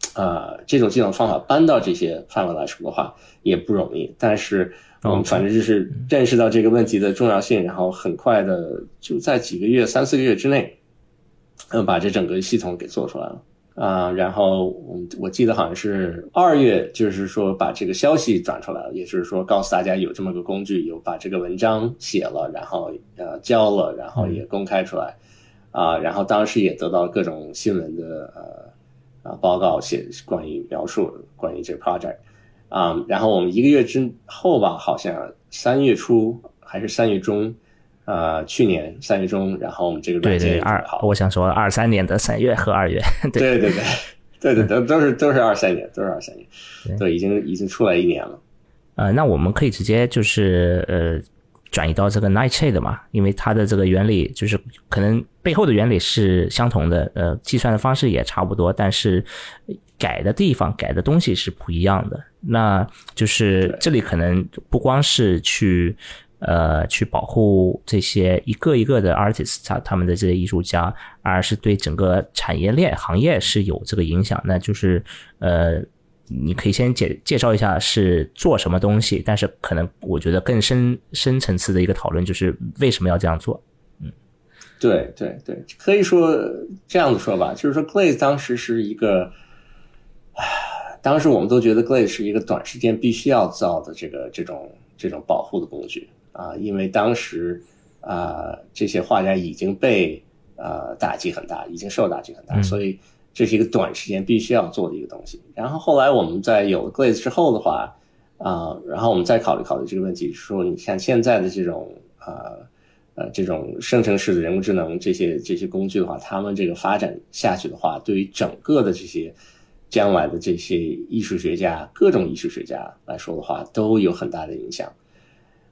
呃这种计算方法搬到这些范围来说的话也不容易，但是我们反正就是认识到这个问题的重要性，然后很快的就在几个月三四个月之内嗯，把这整个系统给做出来了啊、呃，然后我记得好像是二月，就是说把这个消息转出来了，也就是说告诉大家有这么个工具，有把这个文章写了，然后呃交了，然后也公开出来啊、呃，然后当时也得到各种新闻的呃啊报告写关于描述关于这个 project 啊、呃，然后我们一个月之后吧，好像三月初还是三月中。呃，去年三月中，然后我们这个软件对对二，我想说二三年的三月和二月， 对对对对对对，都是都是二三年，都是二三年，对，已经已经出来一年了。 呃，那我们可以直接就是呃转移到这个 Nightshade 嘛，因为它的这个原理就是可能背后的原理是相同的，呃，计算的方式也差不多，但是改的地方改的东西是不一样的。那就是这里可能不光是去。呃，去保护这些一个一个的 artists， 他他们的这些艺术家，而是对整个产业链行业是有这个影响。那就是呃，你可以先介介绍一下是做什么东西，但是可能我觉得更深深层次的一个讨论就是为什么要这样做。嗯， 对对对，可以说这样子说吧，就是说 Glaze 当时是一个，当时我们都觉得 Glaze 是一个短时间必须要造的这个这种这种保护的工具。啊，因为当时啊、呃，这些画家已经被呃打击很大，已经受打击很大、嗯，所以这是一个短时间必须要做的一个东西。然后后来我们在有了 Glaze 之后的话，啊、呃，然后我们再考虑考虑这个问题，说你看现在的这种呃呃这种生成式的人工智能这些这些工具的话，他们这个发展下去的话，对于整个的这些将来的这些艺术学家，各种艺术学家来说的话，都有很大的影响。啊、um, ，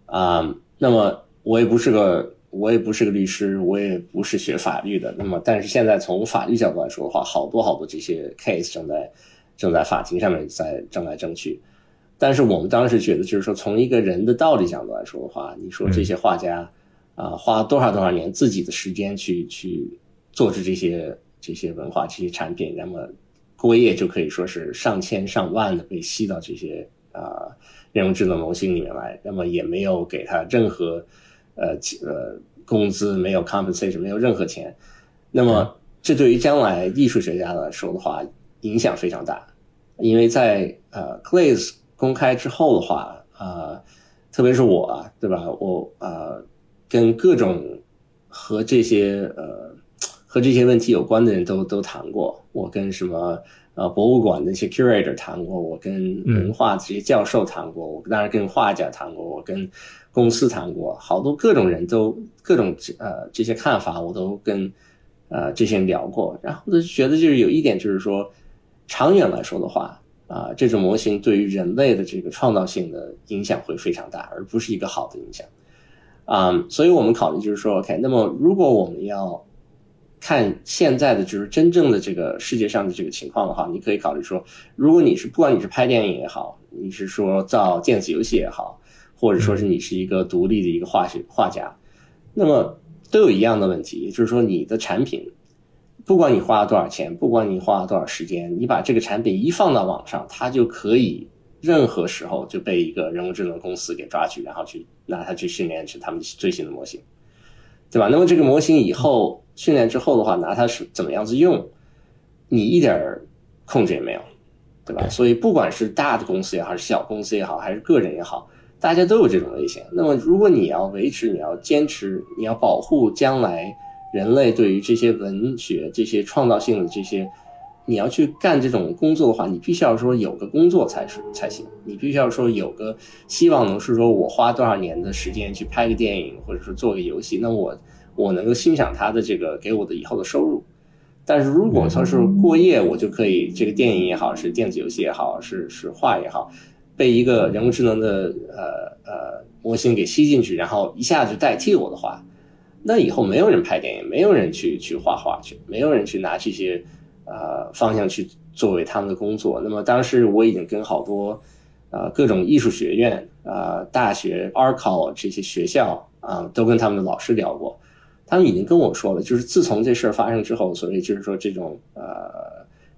那么我也不是个我也不是个律师，我也不是学法律的。那么，但是现在从法律角度来说的话，好多好多这些 case 正在正在法庭上面在争来争去。但是我们当时觉得，就是说从一个人的道理角度来说的话，你说这些画家啊、呃，花多少多少年自己的时间去去做出这些这些文化这些产品，那么过夜就可以说是上千上万的被吸到这些啊。呃人工智能模型里面来，那么也没有给他任何呃呃工资，没有 compensation， 没有任何钱。那么这对于将来艺术学家来说的话，影响非常大。因为在呃 Glaze 公开之后的话，呃，特别是我啊，对吧？我呃跟各种和这些呃和这些问题有关的人都都谈过，我跟什么。呃，博物馆的一些 curator 谈过，我跟文化这些教授谈过，我当然跟画家谈过，我跟公司谈过，好多各种人都各种呃这些看法我都跟呃这些人聊过，然后就觉得就是有一点就是说，长远来说的话啊、呃，这种模型对于人类的这个创造性的影响会非常大，而不是一个好的影响啊、嗯，所以我们考虑就是说 ，OK， 那么如果我们要看现在的就是真正的这个世界上的这个情况的话，你可以考虑说，如果你是不管你是拍电影也好，你是说造电子游戏也好，或者说是你是一个独立的一个画学画家，那么都有一样的问题，也就是说你的产品，不管你花了多少钱，不管你花了多少时间，你把这个产品一放到网上，它就可以任何时候就被一个人工智能公司给抓取，然后去拿它去训练是他们最新的模型。对吧？那么这个模型以后训练之后的话，拿它是怎么样子用，你一点控制也没有，对吧？所以不管是大的公司也好，还是小公司也好，还是个人也好，大家都有这种危险。那么如果你要维持，你要坚持，你要保护将来人类对于这些文学、这些创造性的这些，你要去干这种工作的话，你必须要说有个工作才是才行。你必须要说有个希望能是说我花多少年的时间去拍个电影，或者说做个游戏，那我我能够欣赏它的这个给我的以后的收入。但是如果它是过夜，我就可以这个电影也好，是电子游戏也好，是是画也好，被一个人工智能的呃呃模型给吸进去，然后一下就代替我的话，那以后没有人拍电影，没有人去去画画去，没有人去拿这些呃方向去作为他们的工作。那么当时我已经跟好多呃各种艺术学院呃大学 art college 这些学校啊、呃、都跟他们的老师聊过，他们已经跟我说了，就是自从这事儿发生之后，所以就是说这种呃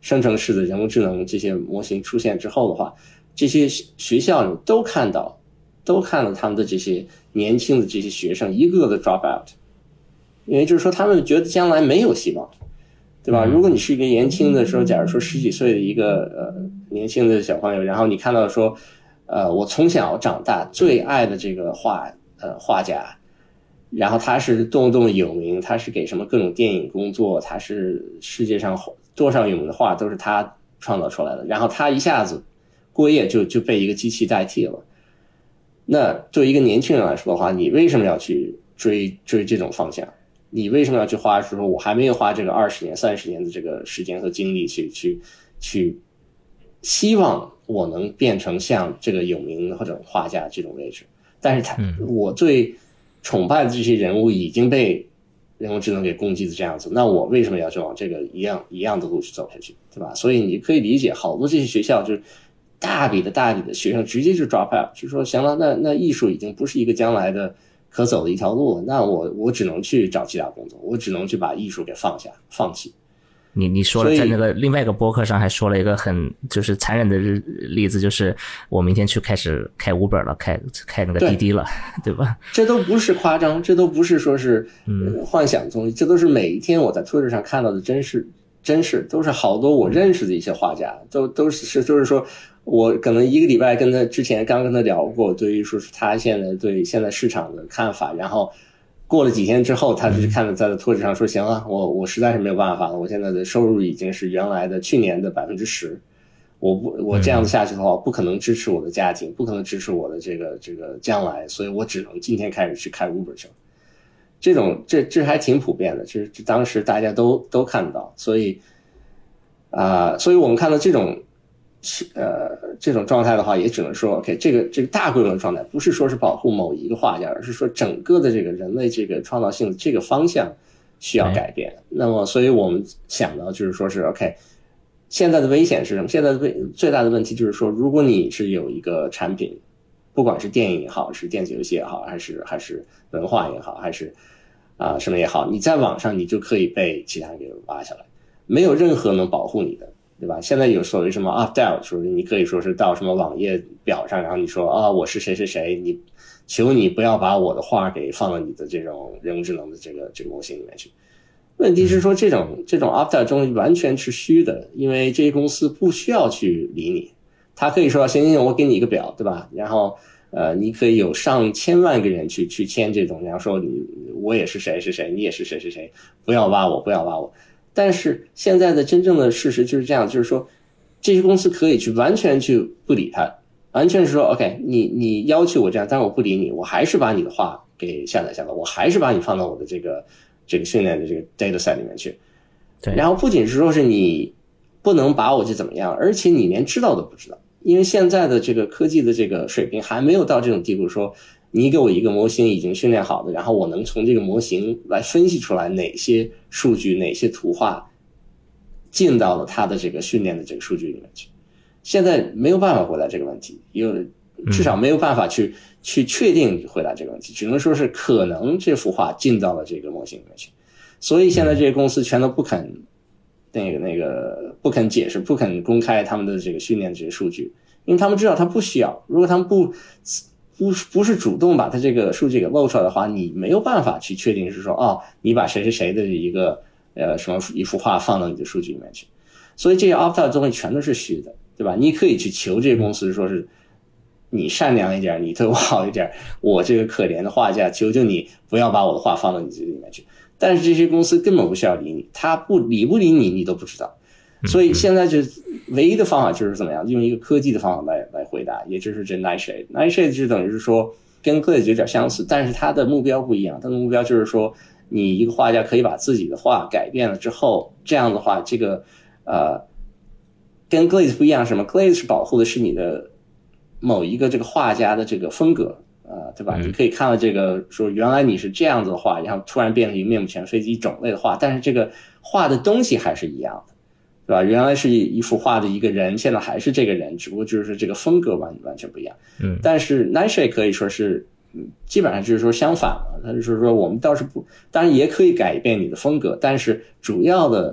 生成式的人工智能这些模型出现之后的话，这些学校都看到，都看到他们的这些年轻的这些学生一个个的 drop out， 因为就是说他们觉得将来没有希望，对吧？如果你是一个年轻的时候，假如说十几岁的一个呃年轻的小朋友，然后你看到说，呃，我从小长大最爱的这个画呃画家，然后他是动不动有名，他是给什么各种电影工作，他是世界上多少有名的画都是他创造出来的，然后他一下子过夜就就被一个机器代替了。那对于一个年轻人来说的话，你为什么要去追追这种方向？你为什么要去花说我还没有花这个二十年、三十年的这个时间和精力去去去希望我能变成像这个有名的或者画家这种位置？但是他、嗯、我最崇拜的这些人物已经被人工智能给攻击的这样子，那我为什么要去往这个一样一样的路去走下去，对吧？所以你可以理解，好多这些学校就是大笔的大笔的学生直接就 drop out， 就说行了，那那艺术已经不是一个将来的可走的一条路了，那我我只能去找其他工作，我只能去把艺术给放下放弃。 你你说了，在那个另外一个播客上还说了一个很就是残忍的例子，就是我明天去开始开 Uber 了，开开那个滴滴了， 对, 对吧？ 这都不是夸张，这都不是说是幻想的东西、嗯、这都是每一天我在 Twitter 上看到的真实真实，都是好多我认识的一些画家，都都是就是说我可能一个礼拜跟他之前刚跟他聊过，对于说是他现在对现在市场的看法，然后过了几天之后，他就是看到在Twitter上说，行了，我我实在是没有办法了，我现在的收入已经是原来的去年的百分之十，我不我这样子下去的话，不可能支持我的家庭，不可能支持我的这个这个将来，所以我只能今天开始去开 Uber 去了。这种这这还挺普遍的，这这当时大家都都看到，所以啊、呃，所以我们看到这种。呃，这种状态的话，也只能说 ，OK， 这个这个大规模的状态，不是说是保护某一个画家，而是说整个的这个人类这个创造性这个方向需要改变。那么，所以我们想到就是说是 OK， 现在的危险是什么？现在的危最大的问题就是说，如果你是有一个产品，不管是电影也好，是电子游戏也好，还是还是文化也好，还是啊、呃、什么也好，你在网上你就可以被其他人给挖下来，没有任何能保护你的。对吧？现在有所谓什么 opt out， 说你可以说是到什么网页表上，然后你说啊，我是谁谁谁，你求你不要把我的画给放到你的这种人工智能的这个这个模型里面去。问题是说这种这种 opt out 中完全是虚的，因为这些公司不需要去理你，他可以说行行行，我给你一个表，对吧？然后呃，你可以有上千万个人去去签这种，然后说你我也是谁是谁，你也是谁是谁，不要挖我，不要挖我。但是现在的真正的事实就是这样，就是说这些公司可以去完全去不理他，完全是说 OK， 你你要求我这样，但是我不理你，我还是把你的话给下载下来，我还是把你放到我的这个这个训练的这个 data set 里面去。 对。 然后不仅是说是你不能把我这怎么样，而且你连知道都不知道，因为现在的这个科技的这个水平还没有到这种地步，说你给我一个模型已经训练好的，然后我能从这个模型来分析出来哪些数据哪些图画进到了它的这个训练的这个数据里面去。现在没有办法回答这个问题，有至少没有办法去、嗯、去确定回答这个问题，只能说是可能这幅画进到了这个模型里面去。所以现在这些公司全都不肯那个那个不肯解释，不肯公开他们的这个训练的这些数据，因为他们知道他不需要，如果他们不不不是主动把它这个数据给露出来的话，你没有办法去确定是说哦，你把谁谁谁的一个呃什么一幅画放到你的数据里面去，所以这些 opt-out 东西全都是虚的，对吧？你可以去求这些公司说是你善良一点，你对我好一点，我这个可怜的画家，求求你不要把我的画放到你这里面去。但是这些公司根本不需要理你，他不理不理你，你都不知道。所以现在就唯一的方法就是怎么样，用一个科技的方法来来回答，也就是这 Nightshade。Nightshade 就等于是说跟 Glaze 有点相似，但是它的目标不一样。它的目标就是说，你一个画家可以把自己的画改变了之后，这样的话，这个呃跟 Glaze 不一样，什么 Glaze 是保护的是你的某一个这个画家的这个风格。呃，对吧？你可以看到这个说原来你是这样子的画，然后突然变成一个面目全非的一种类的画，但是这个画的东西还是一样的，对吧？原来是一幅画的一个人，现在还是这个人，只不过就是这个风格完完全不一样。嗯，但是 Nightshade 可以说是，基本上就是说相反了。他就是说我们倒是不，当然也可以改变你的风格，但是主要的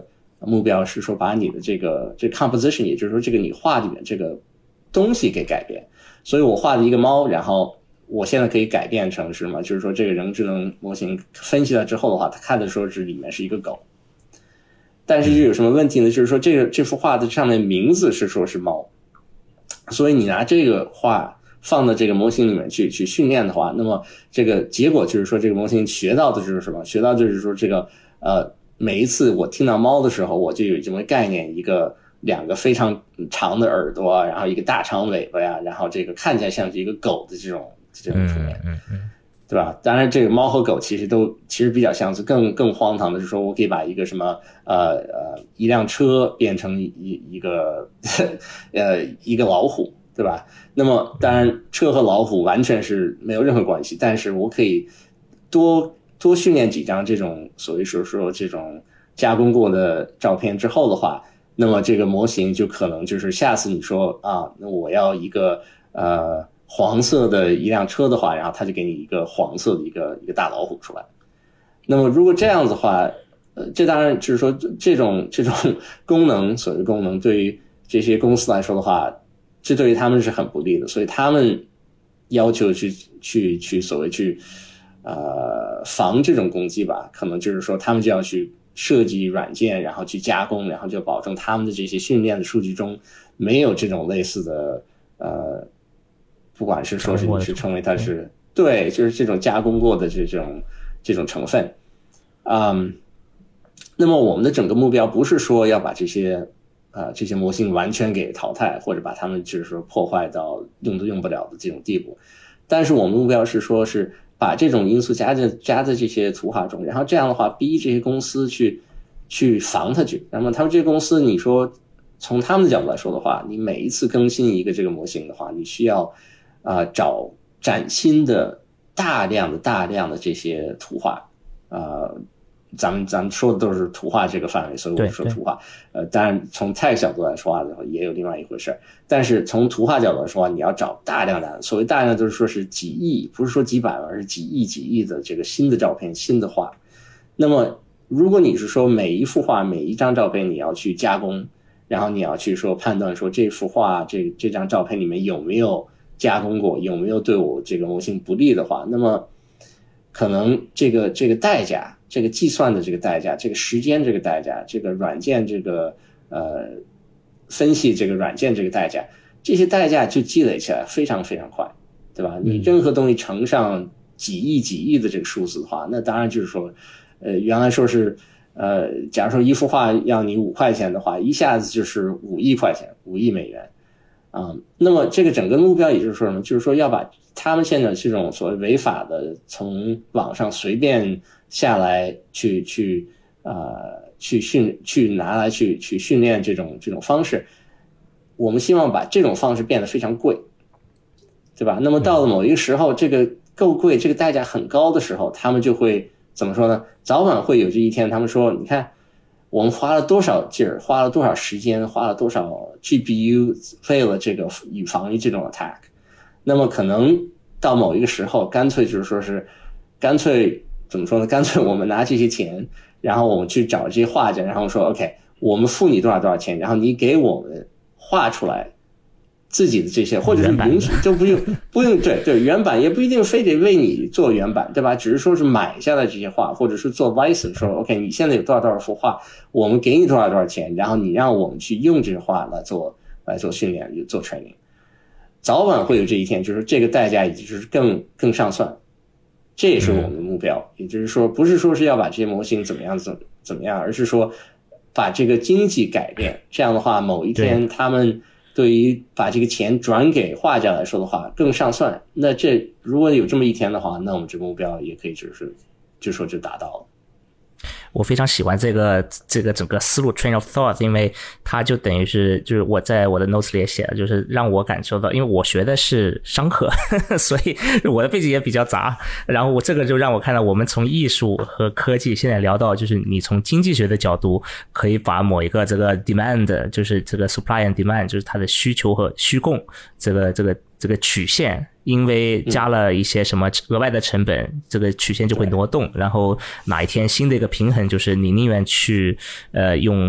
目标是说把你的这个这 composition， 也就是说这个你画里面这个东西给改变。所以我画了一个猫，然后我现在可以改变成什么？就是说这个人工智能模型分析了之后的话，它看的时候是里面是一个狗。但是就有什么问题呢？就是说这个这幅画的上面名字是说是猫，所以你拿这个画放到这个模型里面去去训练的话，那么这个结果就是说这个模型学到的就是什么？学到就是说这个呃每一次我听到猫的时候，我就有这么概念，一个两个非常长的耳朵，然后一个大长尾巴呀，然后这个看起来像是一个狗的这种这种出现。嗯嗯嗯。对吧？当然，这个猫和狗其实都其实比较相似。更更荒唐的是说，我可以把一个什么呃呃一辆车变成一一个呃一个老虎，对吧？那么当然，车和老虎完全是没有任何关系，但是我可以多多训练几张这种所谓说说这种加工过的照片之后的话，那么这个模型就可能就是下次你说啊，那我要一个呃。黄色的一辆车的话，然后他就给你一个黄色的一个一个大老虎出来。那么如果这样子的话，呃，这当然就是说这种这种功能，所谓功能对于这些公司来说的话，这对于他们是很不利的，所以他们要求去去去所谓去呃防这种攻击吧，可能就是说他们就要去设计软件，然后去加工，然后就保证他们的这些训练的数据中没有这种类似的呃。不管是说是你是称为它是对，就是这种加工过的这种这种成分，嗯，那么我们的整个目标不是说要把这些呃这些模型完全给淘汰，或者把它们就是说破坏到用都用不了的这种地步，但是我们目标是说是把这种因素加在加在这些图画中，然后这样的话逼这些公司去去防它去。那么他们这些公司，你说从他们的角度来说的话，你每一次更新一个这个模型的话，你需要啊、呃，找崭新的大量的大量的这些图画，呃，咱们咱们说的都是图画这个范围，所以我说图画。呃，当然从 tag 角度来说话的话，也有另外一回事。但是从图画角度来说话，你要找大量的，所谓大量就是说是几亿，不是说几百万，而是几亿几亿的这个新的照片、新的画。那么，如果你是说每一幅画、每一张照片你要去加工，然后你要去说判断说这幅画、这这张照片里面有没有加工过，有没有对我这个模型不利的话，那么可能这个这个代价，这个计算的这个代价，这个时间这个代价，这个软件这个呃分析这个软件这个代价，这些代价就积累起来非常非常快，对吧？你任何东西乘上几亿几亿的这个数字的话，那当然就是说，呃，原来说是呃，假如说一幅画要你五块钱的话，一下子就是五亿块钱，五亿美元。啊、嗯，那么这个整个目标也就是说什么？就是说要把他们现在这种所谓违法的从网上随便下来去去呃去训去拿来去去训练这种这种方式，我们希望把这种方式变得非常贵，对吧？那么到了某一个时候，这个够贵，这个代价很高的时候，他们就会怎么说呢？早晚会有这一天，他们说，你看。我们花了多少劲儿，花了多少时间，花了多少 G P U 为了这个以防于这种 attack， 那么可能到某一个时候，干脆就是说是，干脆怎么说呢？干脆我们拿这些钱，然后我们去找这些画家，然后说 OK， 我们付你多少多少钱，然后你给我们画出来自己的这些，或者是允许就不用不用对对原版也不一定非得为你做原版，对吧？只是说是买下来这些画，或者是做 license， 说 OK， 你现在有多少多少幅画，我们给你多少多少钱，然后你让我们去用这些画来做来做训练，做 training。早晚会有这一天，就是这个代价也就是更更上算，这也是我们的目标。也就是说，不是说是要把这些模型怎么样怎么怎么样，而是说把这个经济改变。这样的话，某一天他们对于把这个钱转给画家来说的话更上算，那这如果有这么一天的话，那我们这个目标也可以就是就说就达到了。 我非常喜欢这个这个整个思路 train of thought， 因为它就等于是就是我在我的 notes 里也写了，就是让我感受到，因为我学的是商科呵呵，所以我的背景也比较杂，然后我这个就让我看到我们从艺术和科技现在聊到就是你从经济学的角度可以把某一个这个 demand 就是这个 supply and demand 就是它的需求和需供这个这个这个曲线，因为加了一些什么额外的成本，嗯、这个曲线就会挪动。然后哪一天新的一个平衡，就是你宁愿去呃用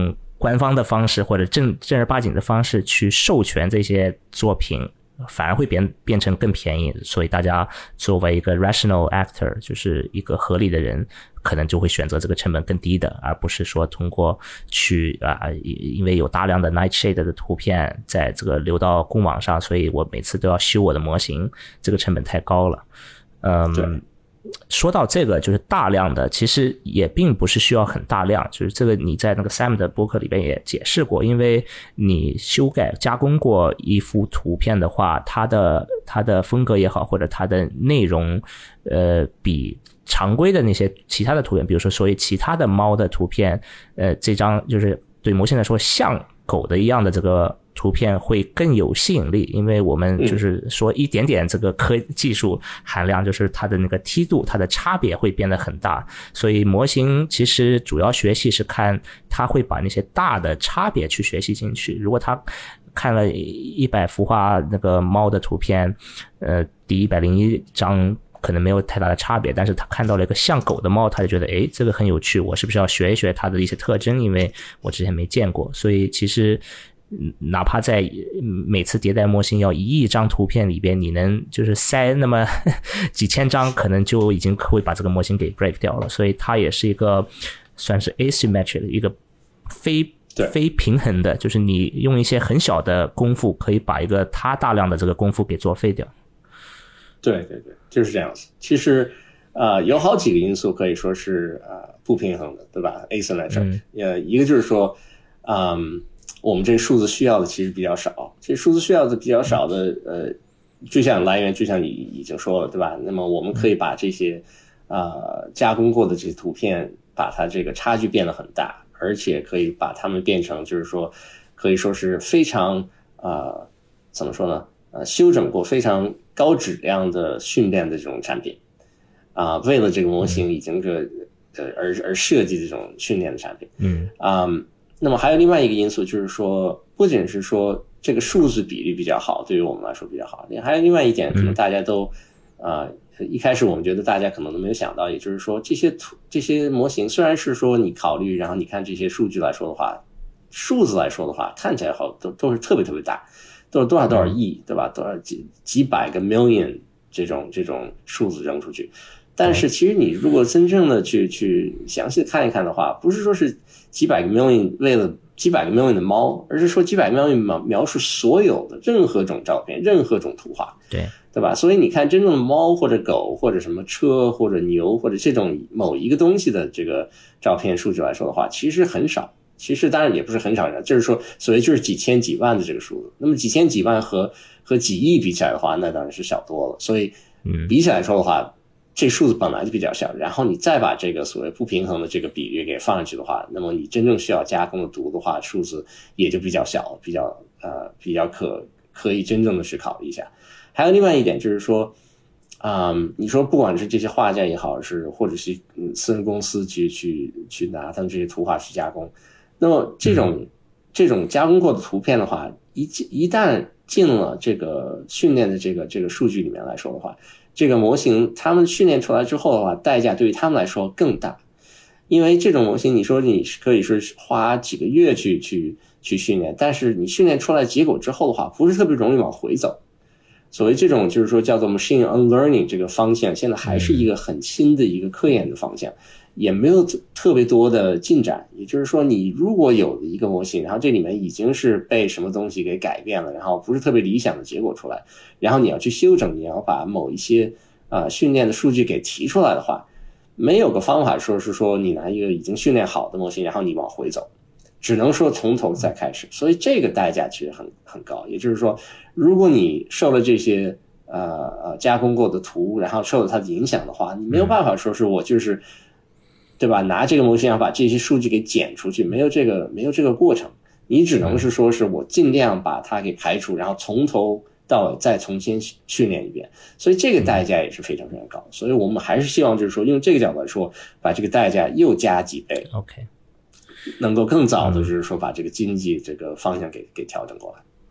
官方的方式或者正正儿八经的方式去授权这些作品，反而会变变成更便宜，所以大家作为一个 rational actor， 就是一个合理的人，可能就会选择这个成本更低的，而不是说通过去啊，因为有大量的 Nightshade 的图片在这个流到公网上，所以我每次都要修我的模型，这个成本太高了。嗯，说到这个就是大量的，其实也并不是需要很大量，就是这个你在那个 Sam 的播客里边也解释过，因为你修改加工过一幅图片的话，它的它的风格也好，或者它的内容呃比常规的那些其他的图片，比如说所谓其他的猫的图片，呃这张就是对模型来说像狗的一样的这个图片会更有吸引力，因为我们就是说一点点这个科技术含量，就是它的那个梯度，它的差别会变得很大，所以模型其实主要学习是看它会把那些大的差别去学习进去。如果它看了一百幅画那个猫的图片，呃，第一百零一张可能没有太大的差别，但是他看到了一个像狗的猫，他就觉得诶这个很有趣，我是不是要学一学它的一些特征，因为我之前没见过。所以其实哪怕在每次迭代模型要一亿张图片里边，你能就是塞那么几千张，可能就已经会把这个模型给 break 掉了。所以它也是一个算是 asymmetric 的一个非非平衡的，就是你用一些很小的功夫可以把一个它大量的这个功夫给作废掉。 对对对，就是这样子。其实呃有好几个因素可以说是呃不平衡的，对吧 ？asymmetric， 呃、嗯、一个就是说嗯我们这数字需要的其实比较少，这数字需要的比较少的，呃，就像来源，就像你已经说了，对吧？那么我们可以把这些，呃，加工过的这些图片，把它这个差距变得很大，而且可以把它们变成，就是说，可以说是非常，呃，怎么说呢？呃，修整过非常高质量的训练的这种产品，啊、呃，为了这个模型已经个，呃，而而设计这种训练的产品， 嗯， 啊、um,。那么还有另外一个因素，就是说不仅是说这个数字比例比较好，对于我们来说比较好，还有另外一点可能大家都呃一开始我们觉得大家可能都没有想到，也就是说这些图这些模型虽然是说你考虑，然后你看这些数据来说的话，数字来说的话看起来好都都是特别特别大，都是多少多少亿，对吧？多少几几百个 million 这种这种数字扔出去。但是其实你如果真正的去去详细的看一看的话，不是说是几百个 million 为了几百个 million 的猫，而是说几百个 million 描描述所有的任何种照片，任何种图画， 对对吧？所以你看真正的猫或者狗或者什么车或者牛或者这种某一个东西的这个照片数据来说的话，其实很少。其实当然也不是很少人，就是说所谓就是几千几万的这个数字。那么几千几万和和几亿比起来的话，那当然是小多了。所以比起来说的话，这数字本来就比较小，然后你再把这个所谓不平衡的这个比率给放上去的话，那么你真正需要加工的图的话，数字也就比较小，比较呃比较可可以真正的去考虑一下。还有另外一点就是说，嗯，你说不管是这些画家也好，是或者是私人公司去去去拿他们这些图画去加工，那么这种、嗯、这种加工过的图片的话，一一旦进了这个训练的这个这个数据里面来说的话，这个模型他们训练出来之后的话，代价对于他们来说更大，因为这种模型你说你可以是花几个月去去去训练，但是你训练出来结果之后的话，不是特别容易往回走。所谓这种就是说叫做 machine unlearning 这个方向，现在还是一个很新的一个科研的方向，也没有特别多的进展。也就是说，你如果有一个模型，然后这里面已经是被什么东西给改变了，然后不是特别理想的结果出来，然后你要去修整，你要把某一些呃训练的数据给提出来的话，没有个方法说是说你拿一个已经训练好的模型，然后你往回走，只能说从头再开始。所以这个代价其实很很高。也就是说，如果你受了这些呃呃加工过的图，然后受了它的影响的话，你没有办法说是我就是对吧，拿这个模型要把这些数据给剪出去，没有这个没有这个过程，你只能是说是我尽量把它给排除，然后从头到尾再重新训练一遍，所以这个代价也是非常非常高。所以我们还是希望就是说用这个角度来说，把这个代价又加几倍 ，OK， 能够更早的就是说把这个经济这个方向给给调整过来。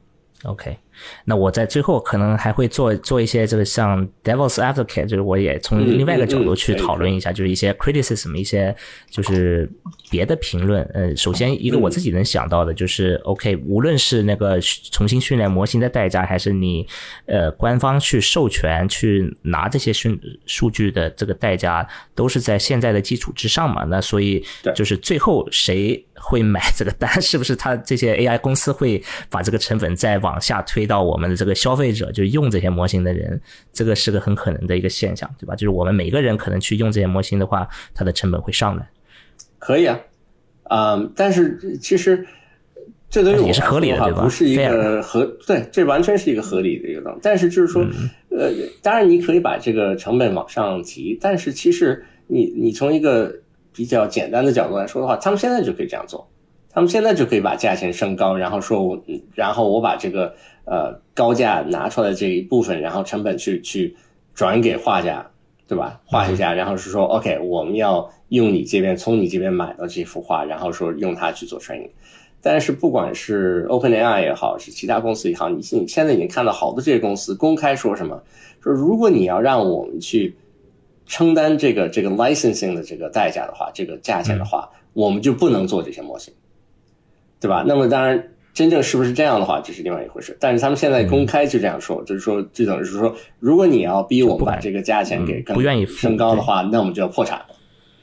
OK， 那我在最后可能还会做做一些这个像 Devil's Advocate， 就是我也从另外一个角度去讨论一下，嗯嗯嗯、就是一些 criticism， 一些就是别的评论。呃，首先一个我自己能想到的就是、嗯、OK， 无论是那个重新训练模型的代价，还是你呃官方去授权去拿这些训数据的这个代价，都是在现在的基础之上嘛。那所以就是最后谁会买这个单，是不是他这些 A I 公司会把这个成本再往下推到我们的这个消费者，就是用这些模型的人，这个是个很可能的一个现象，对吧？就是我们每个人可能去用这些模型的话，它的成本会上来。 可以啊，嗯，但是其实这对于我来说的话，不是一个合，对，这完全是一个合理的一个东西。但是就是说，嗯、呃，当然你可以把这个成本往上提，但是其实你你从一个比较简单的角度来说的话，他们现在就可以这样做，他们现在就可以把价钱升高，然后说我，然后我把这个呃高价拿出来的这一部分，然后成本去去转给画家，对吧？画家，然后是说 OK， 我们要用你这边从你这边买到这幅画，然后说用它去做 training。但是不管是 OpenAI 也好，是其他公司也好，你你现在已经看到好多这些公司公开说什么，说如果你要让我们去承担这个这个 licensing 的这个代价的话，这个价钱的话，我们就不能做这些模型，对吧？那么当然真正是不是这样的话，这是另外一回事。但是他们现在公开就这样说，嗯、就是说就等于是说，如果你要逼我们把这个价钱给更不愿意升高的话，那我们就要破产了。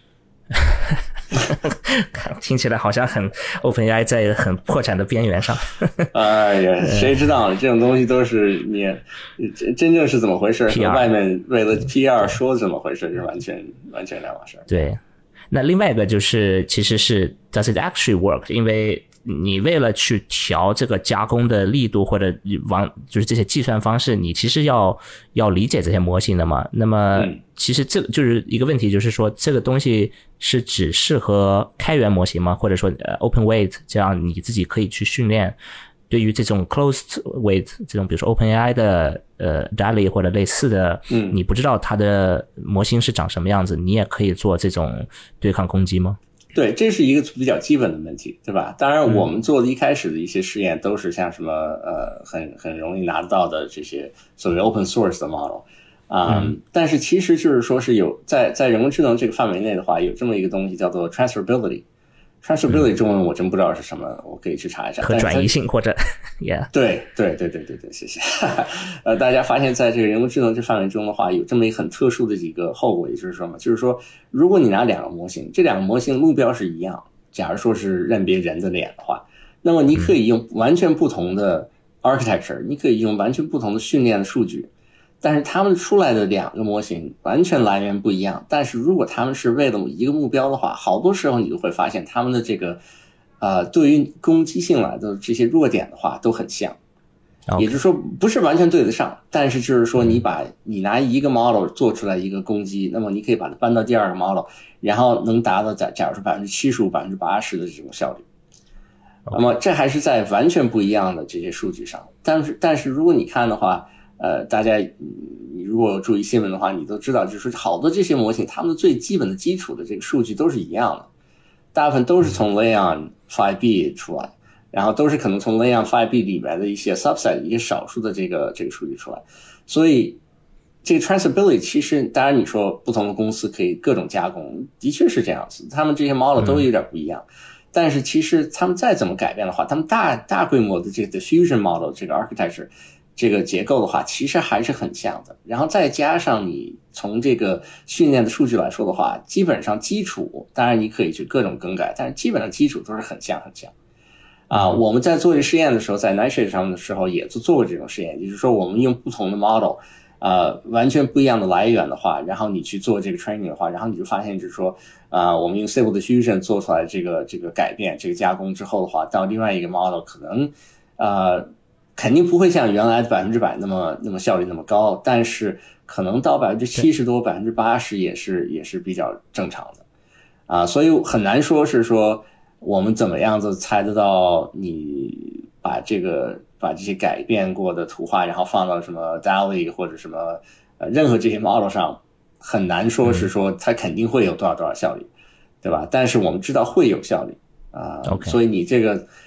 听起来好像很 OpenAI 在很破产的边缘上。 哎呀，谁知道这种东西都是你真正是怎么回事，和外面为了 P R 说怎么回事是完全完全两码事。 对，那另外一个就是其实是 Does it actually work？ 因为你为了去调这个加工的力度或者往就是这些计算方式，你其实要要理解这些模型的嘛。那么其实这就是一个问题，就是说这个东西是只适合开源模型吗？或者说 open weight 这样你自己可以去训练？对于这种 closed weight 这种比如说 OpenAI 的呃 D A L L-E 或者类似的，嗯，你不知道它的模型是长什么样子，你也可以做这种对抗攻击吗？ 对，这是一个比较基本的问题，对吧？当然我们做的一开始的一些实验都是像什么呃很很容易拿得到的这些所谓 open source 的 model 啊、嗯嗯，但是其实就是说是有在在人工智能这个范围内的话，有这么一个东西叫做 transferability。transferability 中文我真不知道是什么，我可以去查一下。 可转移性或者 ，yeah。 对对对对对对，谢谢。呃，大家发现在这个人工智能这范围中的话，有这么一个很特殊的几个后果，也就是说嘛，就是说，如果你拿两个模型，这两个模型的目标是一样，假如说是认别人的脸的话，那么你可以用完全不同的 architecture，、嗯、你可以用完全不同的训练的数据。但是他们出来的两个模型完全来源不一样，但是如果他们是为了一个目标的话，好多时候你就会发现他们的这个呃对于攻击性来的这些弱点的话都很像， okay. 也就是说不是完全对得上，但是就是说你把你拿一个 model 做出来一个攻击，那么你可以把它搬到第二个 model， 然后能达到假如说 百分之七十五、百分之八十 的这种效率。Okay. 那么这还是在完全不一样的这些数据上，但是但是如果你看的话，呃，大家你如果注意新闻的话，你都知道，就是好多这些模型，它们的最基本的基础的这个数据都是一样的，大部分都是从 Leon 五 B 出来，然后都是可能从 Leon 五 B 里面的一些 subset 一些少数的这个这个数据出来，所以这个 transferability 其实当然你说不同的公司可以各种加工，的确是这样子，他们这些 model 都有点不一样，嗯、但是其实他们再怎么改变的话，他们大大规模的这个 diffusion model 这个 architecture。这个结构的话其实还是很像的，然后再加上你从这个训练的数据来说的话，基本上基础当然你可以去各种更改，但是基本上基础都是很像很像啊。我们在做这实验的时候，在 Nightshade 上面的时候也做做过这种实验，也就是说我们用不同的 model 呃完全不一样的来源的话，然后你去做这个 training 的话，然后你就发现就是说啊、呃、我们用 Stable Diffusion 做出来这个这个改变这个加工之后的话，到另外一个 model 可能呃肯定不会像原来的百分之百那么那么效率那么高，但是可能到百分之七十多、百分之八十也是也是比较正常的，啊，所以很难说是说我们怎么样子猜得到你把这个把这些改变过的图画，然后放到什么 D A L L-E 或者什么呃任何这些 model 上，很难说是说它肯定会有多少多少效率，对吧？但是我们知道会有效率啊， okay. 所以你这个。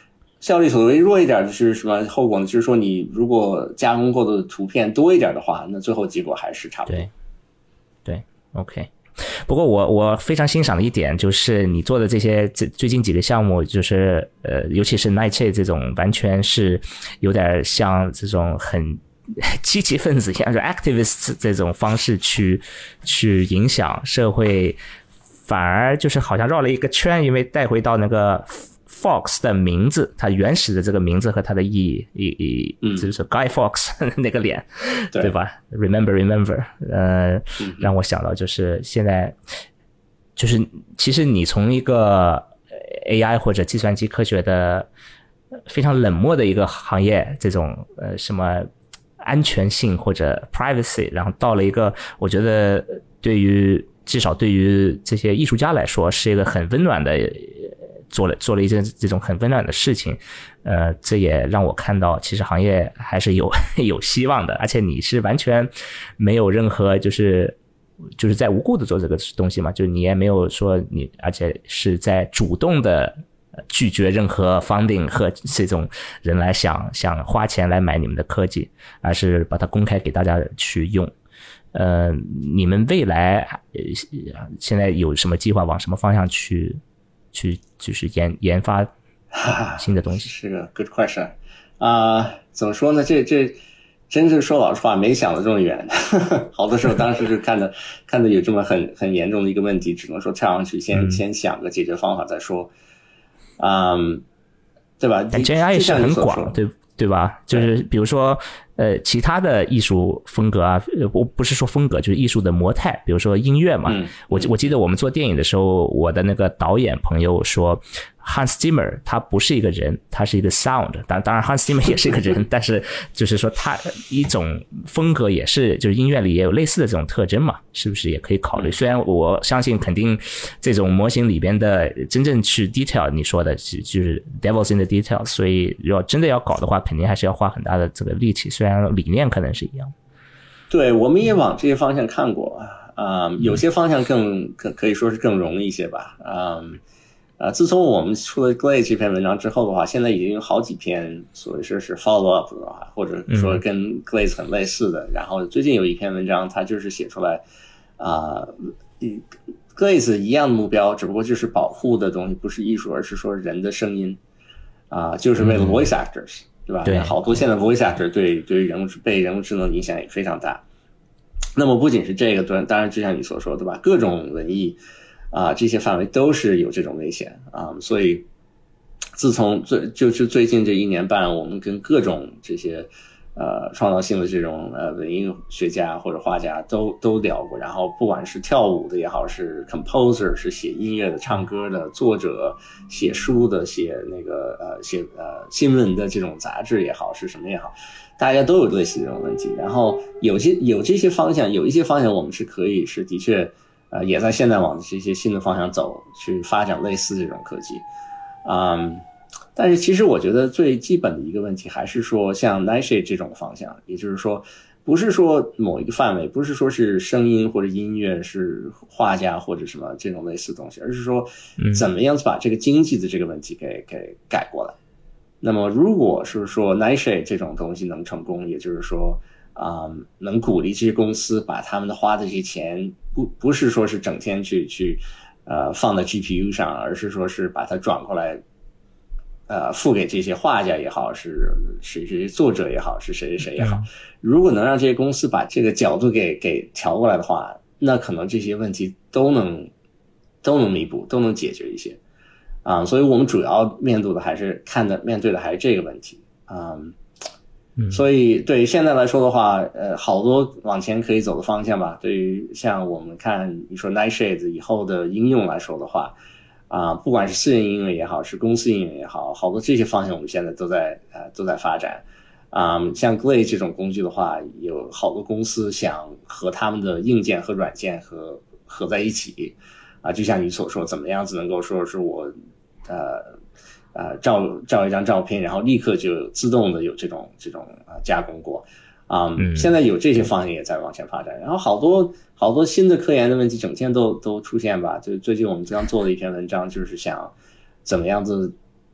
效率所谓弱一点就是什么后果呢？就是说你如果加工过的图片多一点的话，那最后结果还是差不多。 对，对 ，OK。不过我我非常欣赏的一点就是你做的这些这最近几个项目，就是呃，尤其是 Nightshade 这种完全是有点像这种很积极分子一样，就 activist 这种方式去去影响社会，反而就是好像绕了一个圈，因为带回到那个 Fox 的名字，它原始的这个名字和它的意义，意义、嗯、就是 Guy Fawkes 那个脸， 对, 对吧 ？Remember, remember， 呃、嗯，让我想到就是现在，就是其实你从一个 A I 或者计算机科学的非常冷漠的一个行业，这种呃什么安全性或者 privacy， 然后到了一个我觉得对于至少对于这些艺术家来说是一个很温暖的。做了做了一件这种很温暖的事情，呃，这也让我看到其实行业还是有有希望的，而且你是完全没有任何就是就是在无故的做这个东西嘛，就你也没有说你，而且是在主动的拒绝任何 funding 和这种人来想想花钱来买你们的科技，而是把它公开给大家去用。呃，你们未来现在有什么计划，往什么方向去？去就是研研发新的东西， 是个 good question 啊、呃，怎么说呢？这这真是说老实话，没想得这么远。好多时候当时就看着看着有这么很很严重的一个问题，只能说跳上去先、嗯、先想个解决方法再说，嗯，对吧？ 但 J I 是很广，对对吧？就是比如说呃其他的艺术风格啊，我不是说风格，就是艺术的模态，比如说音乐嘛。嗯、我我记得我们做电影的时候，我的那个导演朋友说。Hans Zimmer 他不是一个人，他是一个 sound， 当当然 Hans Zimmer 也是一个人，但是就是说他一种风格也是，就是音乐里也有类似的这种特征嘛，是不是也可以考虑？虽然我相信肯定这种模型里边的真正去 detail 你说的就是 devils in the details， 所以要真的要搞的话，肯定还是要花很大的这个力气，虽然理念可能是一样。 对，我们也往这些方向看过啊、嗯，有些方向更可可以说是更容易一些吧，嗯。啊，自从我们出了 Glaze 这篇文章之后的话，现在已经有好几篇所谓说是 follow up 的话，或者说跟 Glaze 很类似的。嗯、然后最近有一篇文章，它就是写出来啊、呃、，Glaze 一样的目标，只不过就是保护的东西不是艺术，而是说人的声音啊、呃，就是为了 voice actors，、嗯、对吧？对，好多现在 voice actor 对对人物被人物智能影响也非常大。那么不仅是这个，当然就像你所说，对吧？各种文艺。啊，这些范围都是有这种危险啊，所以自从最就是最近这一年半，我们跟各种这些呃创造性的这种呃文艺学家或者画家都都聊过，然后不管是跳舞的也好，是 composer 是写音乐的、唱歌的、作者写书的、写那个呃写呃新闻的这种杂志也好，是什么也好，大家都有类似这种问题。然后有些有这些方向，有一些方向我们是可以是的确。呃，也在现代网的这些新的方向走，去发展类似这种科技，嗯，但是其实我觉得最基本的一个问题还是说，像 Nightshade 这种方向，也就是说，不是说某一个范围，不是说是声音或者音乐是画家或者什么这种类似的东西，而是说怎么样子把这个经济的这个问题给给改过来。那么，如果是说 Nightshade 这种东西能成功，也就是说。啊、嗯，能鼓励这些公司把他们的花的这些钱，不不是说是整天去去，呃，放在 G P U 上，而是说是把它转过来，呃，付给这些画家也好，是是这些作者也好，是谁谁谁也好。如果能让这些公司把这个角度给给调过来的话，那可能这些问题都能都能弥补，都能解决一些。啊、嗯，所以我们主要面对的还是看的面对的还是这个问题。嗯。所以对现在来说的话，呃，好多往前可以走的方向吧。对于像我们看你说 Nightshade 以后的应用来说的话，啊、呃，不管是私人应用也好，是公司应用也好，好多这些方向我们现在都在呃都在发展。啊、呃，像 Glaze 这种工具的话，有好多公司想和他们的硬件和软件合合在一起，啊、呃，就像你所说，怎么样子能够说是我呃。呃，照照一张照片，然后立刻就自动的有这种这种啊、呃、加工过，嗯，嗯现在有这些方向也在往前发展，然后好多好多新的科研的问题整天都都出现吧。就最近我们刚做了一篇文章，就是想怎么样子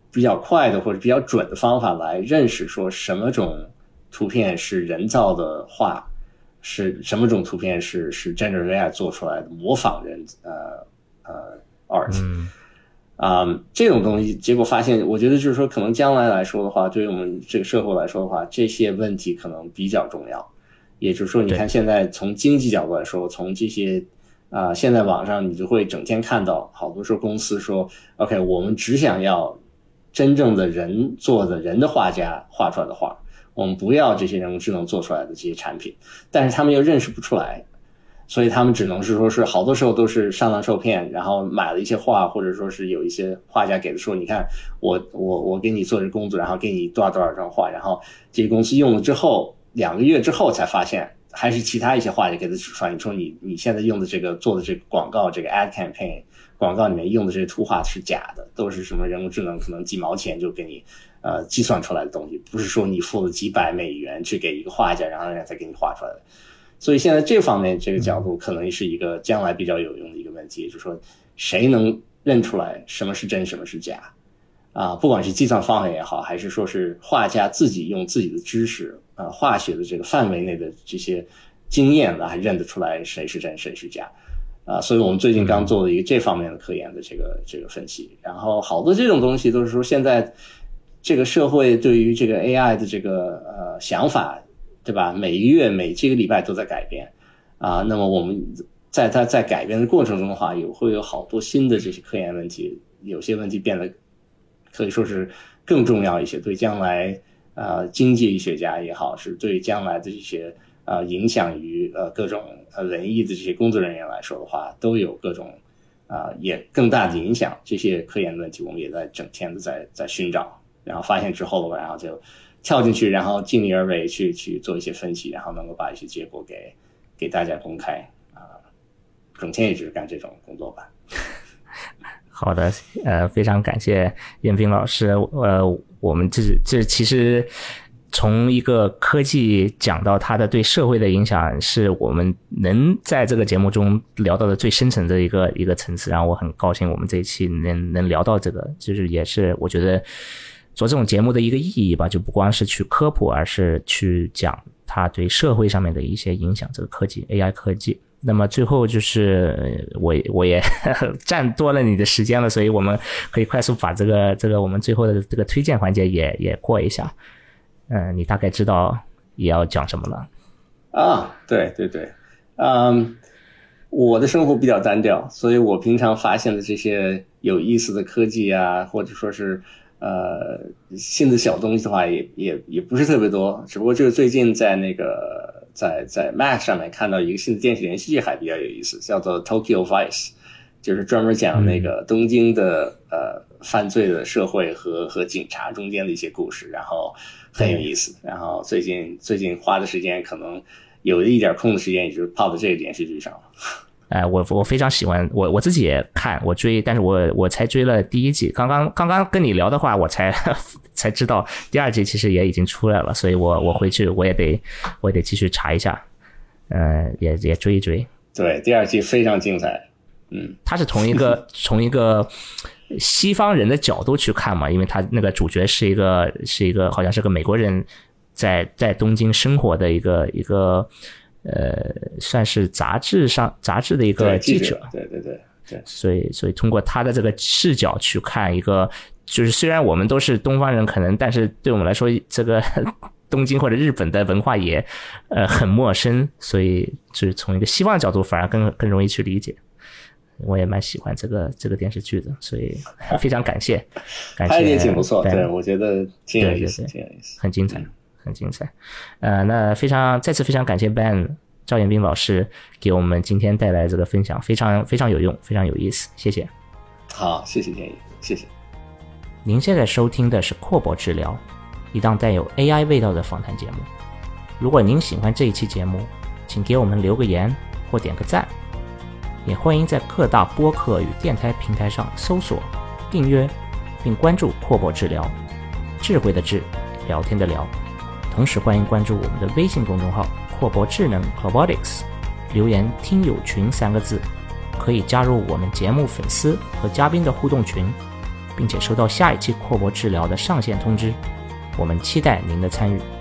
比较快的或者比较准的方法来认识说什么种图片是人造的画，是什么种图片是是 Generative A I 做出来的模仿人呃呃 art。 嗯啊、um, 这种东西，结果发现，我觉得就是说，可能将来来说的话，对于我们这个社会来说的话，这些问题可能比较重要。也就是说，你看现在从经济角度来说，从这些啊、呃，现在网上你就会整天看到好多时候公司说 ，OK， 我们只想要真正的人做的人的画家画出来的画，我们不要这些人工智能做出来的这些产品，但是他们又认识不出来。所以他们只能是说是好多时候都是上当受骗，然后买了一些画，或者说是有一些画家给的说，你看我我我给你做这工作，然后给你多少多少张画，然后这些公司用了之后，两个月之后才发现还是其他一些画家给的指出来，你说你你现在用的这个做的这个广告这个 ad campaign 广告里面用的这些图画是假的，都是什么人工智能可能几毛钱就给你呃计算出来的东西，不是说你付了几百美元去给一个画家，然后人家再给你画出来的。所以现在这方面这个角度可能是一个将来比较有用的一个问题，就是说谁能认出来什么是真什么是假啊？不管是计算方法也好，还是说是画家自己用自己的知识啊，化学的这个范围内的这些经验来认得出来谁是真谁是假啊。所以我们最近刚做了一个这方面的科研的这个这个分析，然后好多这种东西都是说现在这个社会对于这个 A I 的这个呃想法，对吧？每一个月、每这个礼拜都在改变啊。那么我们在它在改变的过程中的话，有会有好多新的这些科研问题，有些问题变得可以说是更重要一些，对将来呃经济学家也好，是对将来的这些呃影响于呃各种呃文艺的这些工作人员来说的话，都有各种啊、呃、也更大的影响。这些科研问题我们也在整天的在在寻找，然后发现之后的话，然后就跳进去，然后尽力而为去去做一些分析，然后能够把一些结果给给大家公开啊、呃，整天也只是干这种工作吧。 好的，呃，非常感谢彦斌老师。呃，我们这这其实从一个科技讲到它的对社会的影响，是我们能在这个节目中聊到的最深层的一个一个层次。然后我很高兴我们这一期能能聊到这个，就是也是我觉得做这种节目的一个意义吧，就不光是去科普，而是去讲它对社会上面的一些影响，这个科技 A I 科技。那么最后就是我我也占多了你的时间了，所以我们可以快速把这个这个我们最后的这个推荐环节也也过一下。嗯，你大概知道也要讲什么了啊？对对对，嗯，我的生活比较单调，所以我平常发现的这些有意思的科技啊，或者说是呃新的小东西的话也也也不是特别多，只不过就是最近在那个在在 Mac 上面看到一个新的电视连续剧还比较有意思，叫做 Tokyo Vice， 就是专门讲那个东京的、嗯、呃犯罪的社会和和警察中间的一些故事，然后很有意思。然后最近最近花的时间可能有一点空的时间也就是泡在这个连续剧上了。 哎，我我非常喜欢，我我自己也看，我追，但是我我才追了第一季，刚刚刚刚跟你聊的话，我才才知道第二季其实也已经出来了，所以我我回去我也得我也得继续查一下，呃，也也追一追。 对，第二季非常精彩，嗯， 它是从一个从一个西方人的角度去看嘛，因为他那个主角是一个是一个好像是个美国人在在东京生活的一个一个。呃，算是杂志上杂志的一个记者， 对对对对， 所以所以通过他的这个视角去看一个，就是虽然我们都是东方人，可能但是对我们来说，这个东京或者日本的文化也呃很陌生，所以就是从一个西方的角度反而更更容易去理解。我也蛮喜欢这个这个电视剧的，所以非常感谢，感谢， 拍的也挺不错，对，我觉得挺有意思，挺有意思， 很精彩。很精彩，呃，那非常再次非常感谢 Ben 赵彦斌老师给我们今天带来这个分享，非常非常有用，非常有意思，谢谢。 好，谢谢天宇，谢谢。 您现在收听的是阔博治疗，一档带有 A I 味道的访谈节目。如果您喜欢这一期节目，请给我们留个言或点个赞，也欢迎在各大播客与电台平台上搜索、订阅并关注阔博治疗，智慧的智，聊天的聊。同时欢迎关注我们的微信公众号阔博智能 Robotics， 留言听友群三个字，可以加入我们节目粉丝和嘉宾的互动群， 并且收到下一期阔博治疗的上线通知。我们期待您的参与。